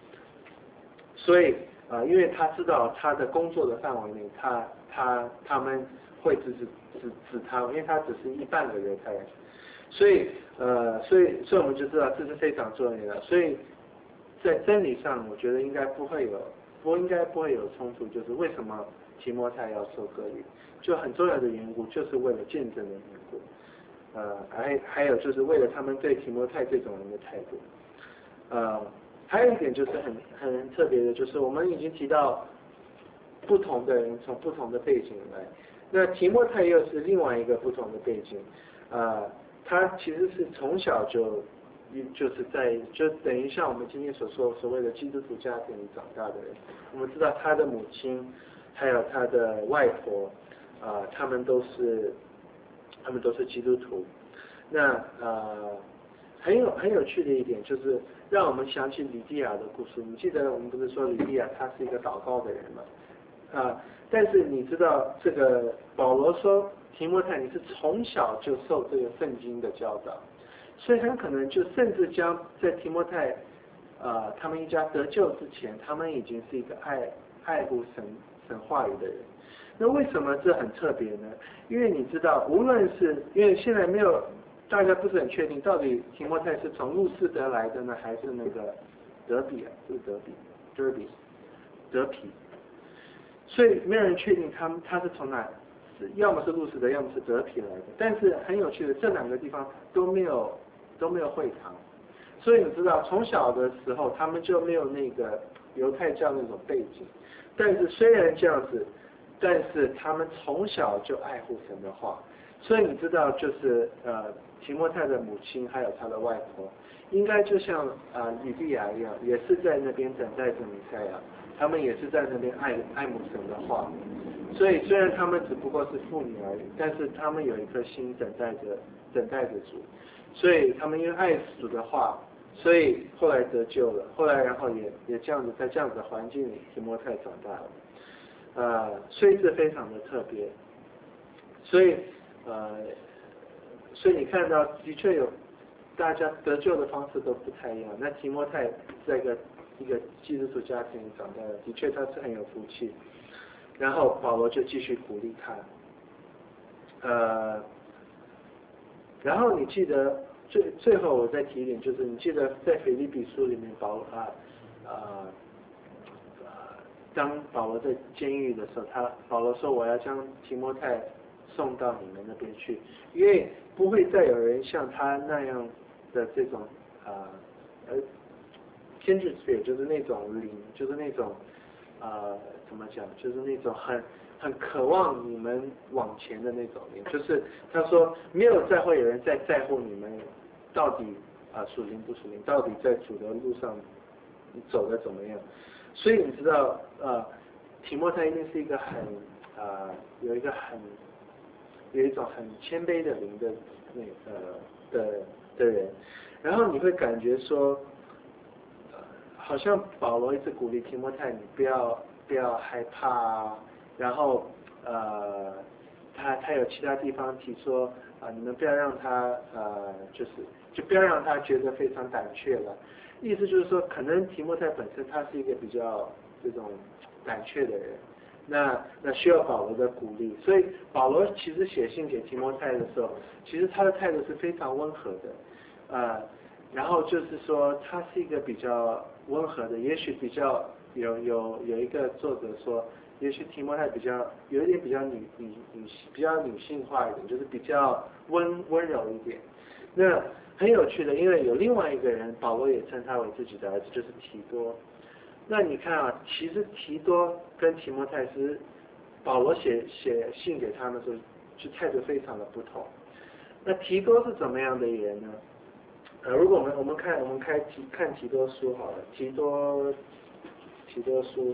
所以啊、呃，因为他知道他的工作的范围内，他他他们会支持指指他，因为他只是一半的犹太人，所以呃，所以所以我们就知道这是非常重要的。所以在真理上，我觉得应该不会有，不应该不会有冲突，就是为什么提摩太要受割礼，就很重要的缘故，就是为了见证的缘故。呃，还还有就是为了他们对提摩太这种人的态度。呃，还有一点就是很很特别的，就是我们已经提到不同的人从不同的背景来，那提摩太又是另外一个不同的背景。呃，他其实是从小就就是在就等于像我们今天所说所谓的基督徒家庭里长大的人。我们知道他的母亲还有他的外婆，啊、呃，他们都是。他们都是基督徒。那呃很有很有趣的一点就是让我们想起吕底亚的故事。你记得我们不是说吕底亚他是一个祷告的人吗？啊、呃，但是你知道这个保罗说提摩太你是从小就受这个圣经的教导，所以很可能就甚至将在提摩太呃他们一家得救之前，他们已经是一个爱爱护神神话语的人。那为什么这很特别呢？因为你知道，无论是因为现在没有大家不是很确定，到底提摩太是从路斯德来的呢，还是那个德比啊？是德比，德比，德皮。所以没有人确定他们他是从哪，是要么是路斯德，要么是德皮来的。但是很有趣的，这两个地方都没有都没有会堂，所以你知道，从小的时候他们就没有那个犹太教那种背景。但是虽然这样子。但是他们从小就爱护神的话，所以你知道，就是呃，提摩太的母亲还有他的外婆，应该就像呃吕底亚一样，也是在那边等待着弥赛亚，他们也是在那边爱爱慕神的话。所以虽然他们只不过是妇女而已，但是他们有一颗心等待着等待着主，所以他们因为爱主的话，所以后来得救了，后来然后也也这样子在这样子的环境里，提摩太长大了。呃，所以这非常的特别，所以呃，所以你看到的确有大家得救的方式都不太一样。那提摩太在一个一个基督徒家庭长大的，的确他是很有福气。然后保罗就继续鼓励他，呃，然后你记得最最后我再提一点，就是你记得在腓立比书里面保啊啊。当保罗在监狱的时候，他保罗说：“我要将提摩太送到你们那边去，因为不会再有人像他那样的这种啊呃天之spirit，就是那种灵，就是那种啊、呃、怎么讲，就是那种很很渴望你们往前的那种灵。就是他说没有再会有人再在乎你们到底啊属灵不属灵，到底在主的路上走的怎么样。”所以你知道，呃，提摩太一定是一个很啊、呃，有一个很有一种很谦卑的灵的那呃的的人，然后你会感觉说，呃、好像保罗一直鼓励提摩太，你不要不要害怕啊，然后呃，他他有其他地方提说啊、呃，你们不要让他呃，就是就不要让他觉得非常胆怯了。意思就是说，可能提摩太本身他是一个比较这种胆怯的人，那那需要保罗的鼓励。所以保罗其实写信给提摩太的时候，其实他的态度是非常温和的，呃，然后就是说他是一个比较温和的，也许比较有有有一个作者说，也许提摩太比较有一点比较女女女比较女性化一点，就是比较温温柔一点。那很有趣的，因为有另外一个人，保罗也称他为自己的儿子，就是提多。那你看啊，其实提多跟提摩太是保罗写写信给他们的时候，就态度非常的不同。那提多是怎么样的人呢？呃，如果我们我们看我们开提看提多书好了，提多提多书。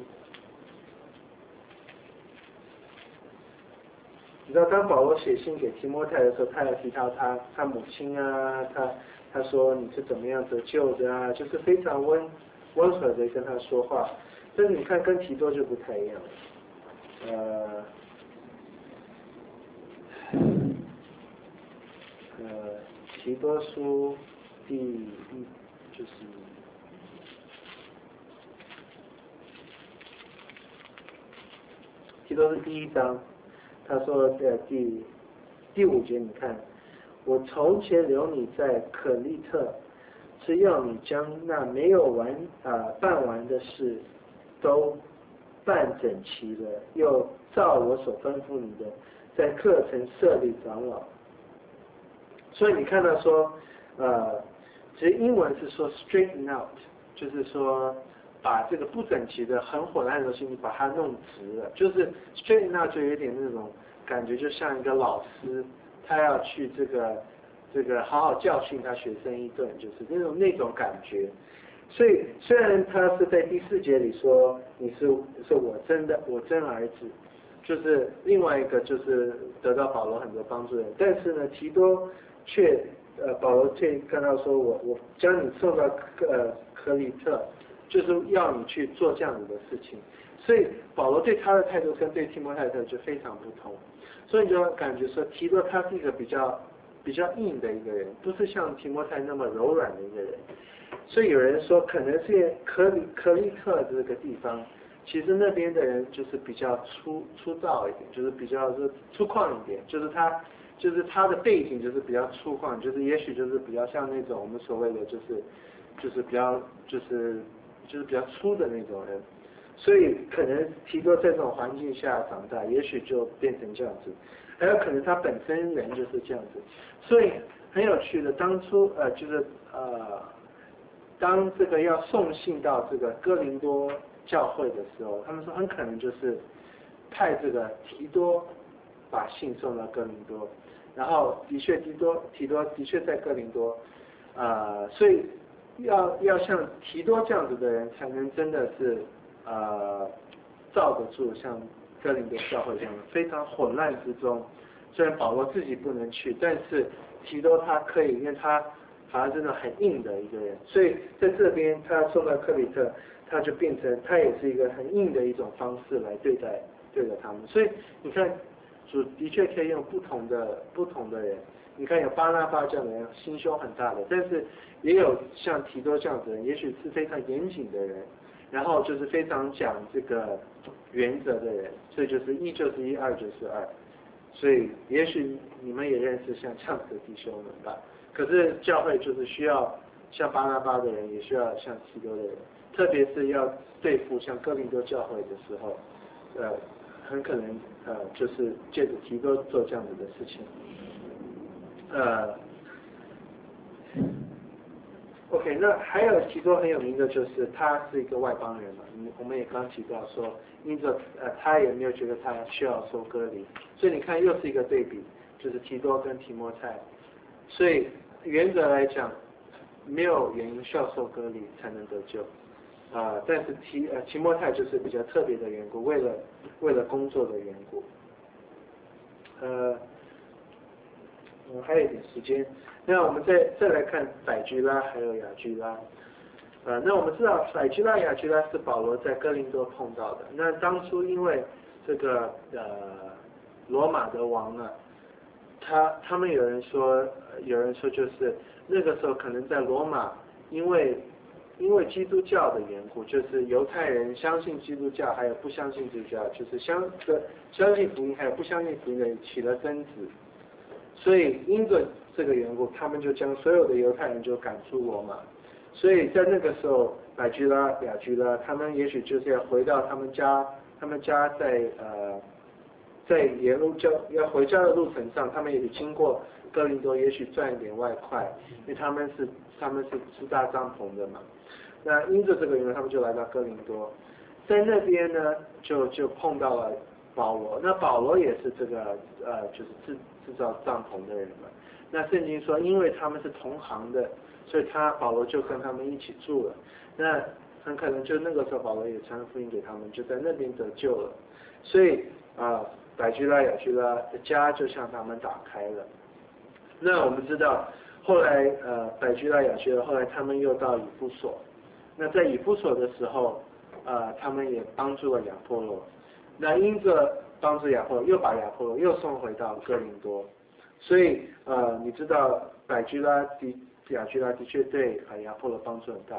你知道，当保罗写信给提摩太的时候，他要提到他他母亲啊，他他说你是怎么样得救的啊，就是非常温温和的跟他说话。但是你看跟提多就不太一样，呃呃提多书第一就是提多是第一章，他说的第第五节，你看，我从前留你在可利特，是要你将那没有完啊、呃、办完的事都办整齐了，又照我所吩咐你的，在课程设立长老。所以你看到说，呃，其实英文是说 straighten out， 就是说把这个不整齐的、很混乱的东西，你把它弄直了。就是 straighten out 就有点那种感觉，就像一个老师，他要去这个这个好好教训他学生一顿，就是那种那种感觉。所以虽然他是在第四节里说你是是我真的我真儿子，就是另外一个就是得到保罗很多帮助的人，但是呢，提多却呃保罗却看到说我我将你送到呃科利特，就是要你去做这样子的事情。所以保罗对他的态度跟对提摩太的态度就非常不同，所以你就感觉说提多他是一个比较比较硬的一个人，不是像提摩太那么柔软的一个人。所以有人说可能是科利科利特这个地方，其实那边的人就是比较粗粗糙一点，就是比较是粗犷一点，就是他就是他的背景就是比较粗犷，就是也许就是比较像那种我们所谓的就是就是比较就是就是比较粗的那种人。所以可能提多在这种环境下长大，也许就变成这样子，还有可能他本身人就是这样子。所以很有趣的，当初呃就是呃当这个要送信到这个哥林多教会的时候，他们说很可能就是派这个提多把信送到哥林多，然后的确提多提多的确在哥林多，呃所以要要像提多这样子的人，才能真的是呃，罩得住像哥林多教会这样非常混乱之中，虽然保罗自己不能去，但是提多他可以，因为他好像真的很硬的一个人，所以在这边他送到克里特，他就变成他也是一个很硬的一种方式来对待对待他们。所以你看，主的确可以用不同的不同的人，你看有巴拿巴这样的人，心胸很大的，但是也有像提多这样的人，也许是非常严谨的人。然后就是非常讲这个原则的人，所以就是一就是一，二就是二，所以也许你们也认识像这样子的弟兄们吧。可是教会就是需要像巴拿巴的人，也需要像提多的人，特别是要对付像哥林多教会的时候，呃，很可能呃就是借着提多做这样子的事情，呃。OK， 那还有提多很有名的就是他是一个外邦人嘛，我们也刚提到说，因着呃他也没有觉得他需要受割礼，所以你看又是一个对比，就是提多跟提摩太，所以原则来讲，没有原因需要受割礼才能得救，啊、呃，但是提呃提摩太就是比较特别的缘故，为了为了工作的缘故，呃。嗯，还有一点时间，那我们再再来看百居拉还有雅居拉，呃，那我们知道百居拉、雅居拉是保罗在哥林多碰到的。那当初因为这个呃罗马的王啊，他他们有人说，有人说就是那个时候可能在罗马，因为因为基督教的缘故，就是犹太人相信基督教，还有不相信基督教，就是相的相信福音还有不相信福音的人起了争执。所以因着这个缘故，他们就将所有的犹太人就赶出罗马。所以在那个时候，百居拉、雅居拉，他们也许就是要回到他们家，他们家在呃，在耶路教要回家的路程上，他们也许经过哥林多，也许赚一点外快，因为他们是他们是是搭帐篷的嘛。那因着这个缘故，他们就来到哥林多，在那边呢，就就碰到了保罗。那保罗也是这个呃，就是制制造帐篷的人嘛。那圣经说，因为他们是同行的，所以他保罗就跟他们一起住了。那很可能就那个时候保罗也传福音给他们，就在那边得救了。所以啊，百居拉、雅居拉的家就向他们打开了。那我们知道，后来呃，百居拉、雅居拉后来他们又到以弗所。那在以弗所的时候，呃，他们也帮助了亚波罗。那因着帮助亚波罗，又把亚波罗又送回到哥林多。所以呃，你知道百居拉的雅居拉的确对啊亚波罗帮助很大。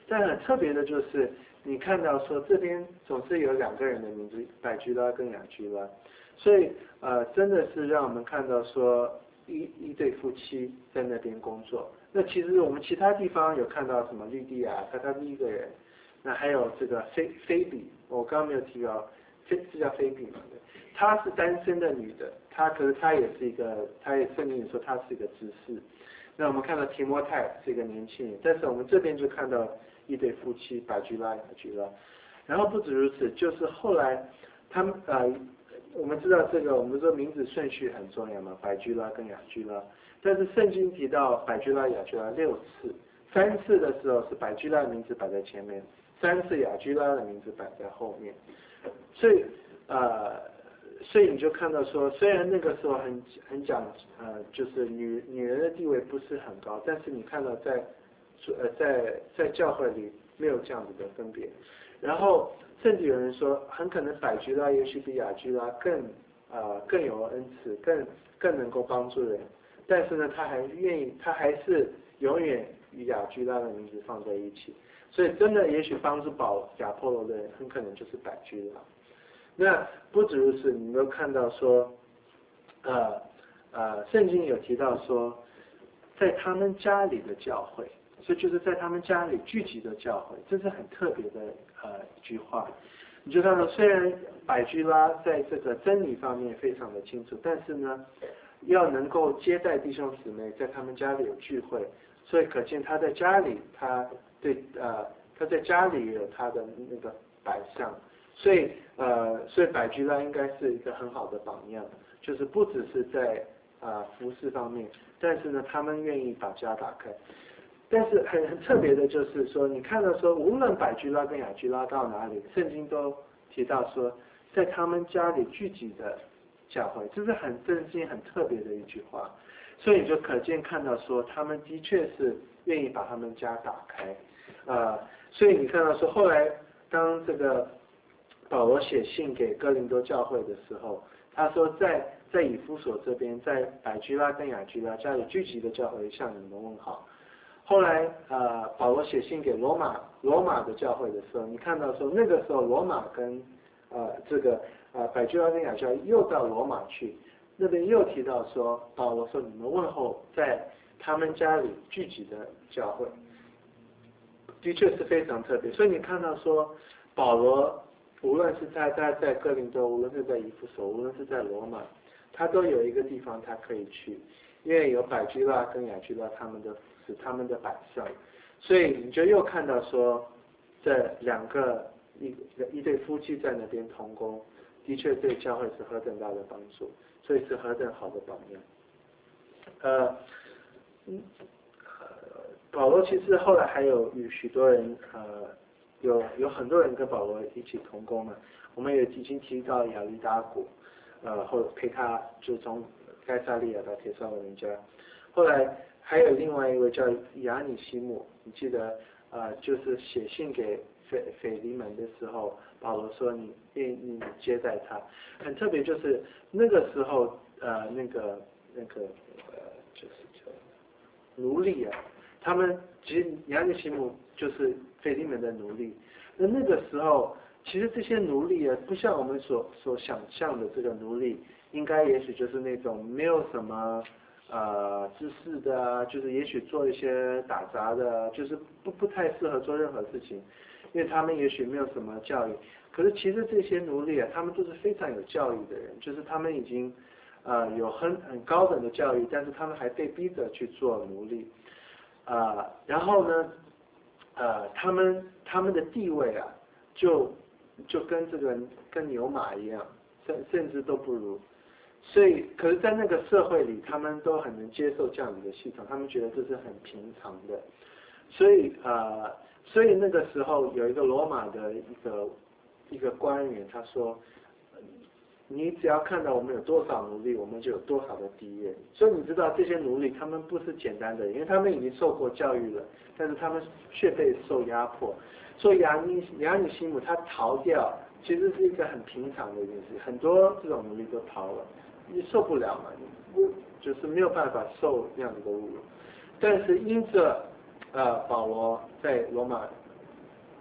但很特别的就是，你看到说这边总是有两个人的名字，百居拉跟雅居拉，所以呃真的是让我们看到说一一对夫妻在那边工作。那其实我们其他地方有看到什么lydia亚，他他是一个人，那还有这个菲菲比，我刚刚没有提到，这是叫菲比嘛？对，她是单身的女的，她可是她也是一个，她也圣经里说她是一个执事。那我们看到提摩太是一个年轻人，但是我们这边就看到一对夫妻百居拉、雅居拉，然后不止如此，就是后来他们呃，我们知道这个，我们说名字顺序很重要嘛，百居拉跟雅居拉，但是圣经提到百居拉、雅居拉六次，三次的时候是百居拉的名字摆在前面，三次雅居拉的名字摆在后面，所以呃。所以你就看到说，虽然那个时候很很讲呃，就是女女人的地位不是很高，但是你看到在呃在在教会里没有这样子的分别。然后甚至有人说，很可能百居拉也许比雅居拉更呃更有恩赐，更更能够帮助人，但是呢，他还愿意，他还是永远与雅居拉的名字放在一起。所以真的，也许帮助保亚波罗的人，很可能就是百居拉。那不止如此，你没有看到说，呃呃，圣经有提到说，在他们家里的教会，所以就是在他们家里聚集的教会，这是很特别的呃一句话。你就看到，虽然百居拉在这个真理方面非常的清楚，但是呢，要能够接待弟兄姊妹，在他们家里有聚会，所以可见他在家里，他对呃他在家里也有他的那个摆上。所以呃，所以百居拉应该是一个很好的榜样，就是不只是在啊、呃、服饰方面，但是呢，他们愿意把家打开。但是很很特别的就是说，你看到说，无论百居拉跟雅居拉到哪里，圣经都提到说，在他们家里聚集的教会，这是很圣经很特别的一句话。所以你就可见看到说，他们的确是愿意把他们家打开。啊、呃，所以你看到说，后来当这个保罗写信给哥林多教会的时候，他说在在以弗所这边，在百居拉跟雅居拉家里聚集的教会向你们问好。后来呃，保罗写信给罗马罗马的教会的时候，你看到说那个时候罗马跟呃这个呃百居拉跟雅居拉又到罗马去，那边又提到说保罗说你们问候在他们家里聚集的教会，的确是非常特别。所以你看到说保罗无论是在在在哥林多，无论是在以弗所，无论是在罗马，他都有一个地方他可以去，因为有百居拉跟雅居拉他们的是他们的摆上，所以你就又看到说这两个一一对夫妻在那边同工，的确对教会是何等大的帮助，所以是何等好的榜样。呃，嗯，保罗其实后来还有与许多人呃。有有很多人跟保罗一起同工了，我们也已经提到亚历达古，呃，或者陪他就从该撒利亚到帖撒罗尼迦，后来还有另外一位叫亚尼西姆，你记得呃，就是写信给腓腓利门的时候，保罗说你愿意接待他，很特别，就是那个时候呃那个那个呃就是叫奴隶啊，他们其实亚尼西姆就是腓利门的奴隶，那那个时候，其实这些奴隶啊，不像我们所所想象的这个奴隶，应该也许就是那种没有什么呃知识的啊，就是也许做一些打杂的，就是不不太适合做任何事情，因为他们也许没有什么教育。可是其实这些奴隶啊，他们都是非常有教育的人，就是他们已经呃有很很高等的教育，但是他们还被逼着去做奴隶，啊、呃，然后呢？呃，他们他们的地位啊，就就跟这个跟牛马一样，甚甚至都不如。所以，可是，在那个社会里，他们都很能接受这样子的系统，他们觉得这是很平常的。所以，呃，所以那个时候有一个罗马的一个一个官员，他说，你只要看到我们有多少奴隶，我们就有多少的敌人。所以你知道这些奴隶他们不是简单的，因为他们已经受过教育了，但是他们却被受压迫。所以亚尼亚尼西姆他逃掉，其实是一个很平常的一件事，很多这种奴隶都逃了，你受不了嘛，你就是没有办法受那样的侮辱。但是因着呃保罗在罗马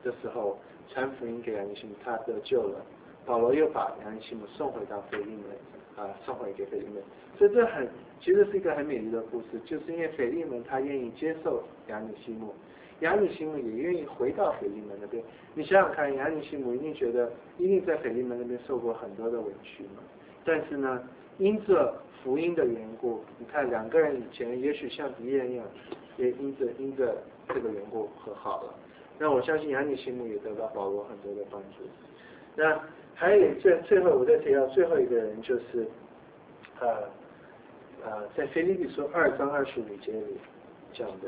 的时候传福音给亚尼西姆，他得救了。保罗又把亚尼西姆送回到腓利门，啊，送回给腓利门。所以这很其实是一个很美丽的故事，就是因为腓利门他愿意接受亚尼西姆，亚尼西姆也愿意回到腓利门那边。你想想看，亚尼西姆一定觉得一定在腓利门那边受过很多的委屈嘛，但是呢，因着福音的缘故，你看两个人以前也许像敌人一样，也因着因着这个缘故和好了。那我相信亚尼西姆也得到保罗很多的帮助。那还有最最后我再提到最后一个人就是，呃呃，在腓立比书二章二十五节里讲的。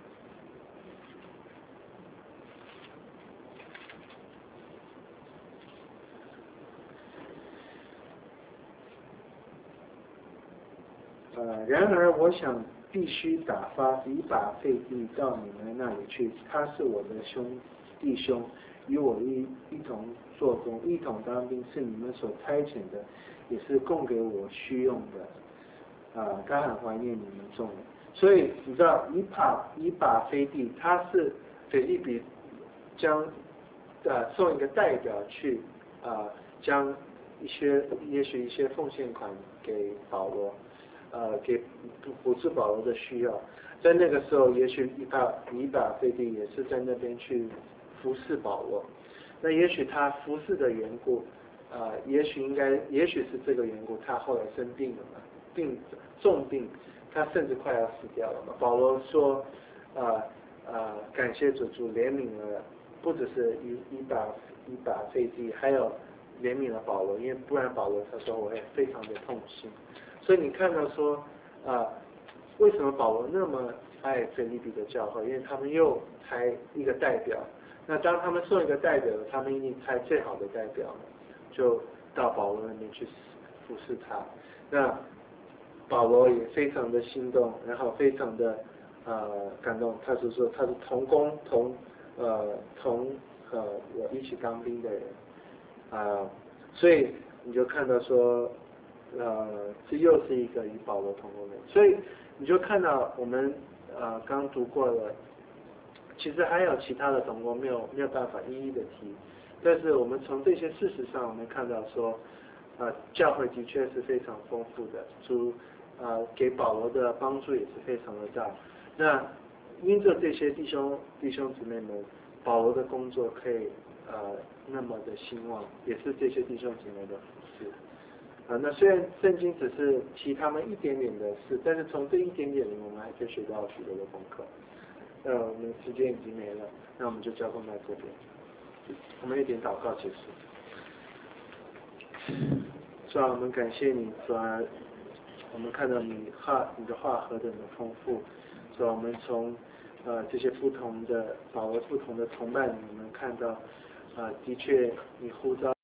呃，然而我想必须打发以把费弟到你们那里去，他是我的兄弟兄，与我一一同做工，一同当兵，是你们所差遣的，也是供给我需用的。啊、呃，他很怀念你们众人，所以你知道以把以把费弟，他是腓立比将呃送一个代表去啊、呃，将一些也许一些奉献款给保罗。呃，给补助保罗的需要，在那个时候，也许以把以把费弟也是在那边去服侍保罗。那也许他服侍的缘故，呃，也许应该，也许是这个缘故，他后来生病了嘛，病重病，他甚至快要死掉了嘛。保罗说，呃呃，感谢主，主怜悯了，不只是以以把以把费弟，还有怜悯了保罗，因为不然保罗他说我会非常的痛心。所以你看到说，啊、呃，为什么保罗那么爱腓立比的教会？因为他们又差一个代表。那当他们送一个代表，他们一定差最好的代表，就到保罗那边去服侍他。那保罗也非常的心动，然后非常的呃感动。他是说他是同工同呃同呃我一起当兵的人啊、呃，所以你就看到说。呃，这又是一个与保罗同工的，所以你就看到我们呃刚读过了，其实还有其他的同工没有没有办法一一的提，但是我们从这些事实上，我们看到说，呃，教会的确是非常丰富的，主呃给保罗的帮助也是非常的大。那因着这些弟兄弟兄姊妹们，保罗的工作可以呃那么的兴旺，也是这些弟兄姊妹的服事。啊，那虽然圣经只是提他们一点点的事，但是从这一点点里，我们还可以学到许多的功课。那我们时间已经没了，那我们就交通到这边。我们一点祷告结束。主啊，我们感谢你，主啊，我们看到你话，你的话何等的丰富。主啊，我们从呃这些不同的保罗不同的同伴里，我们看到啊、呃，的确你呼召。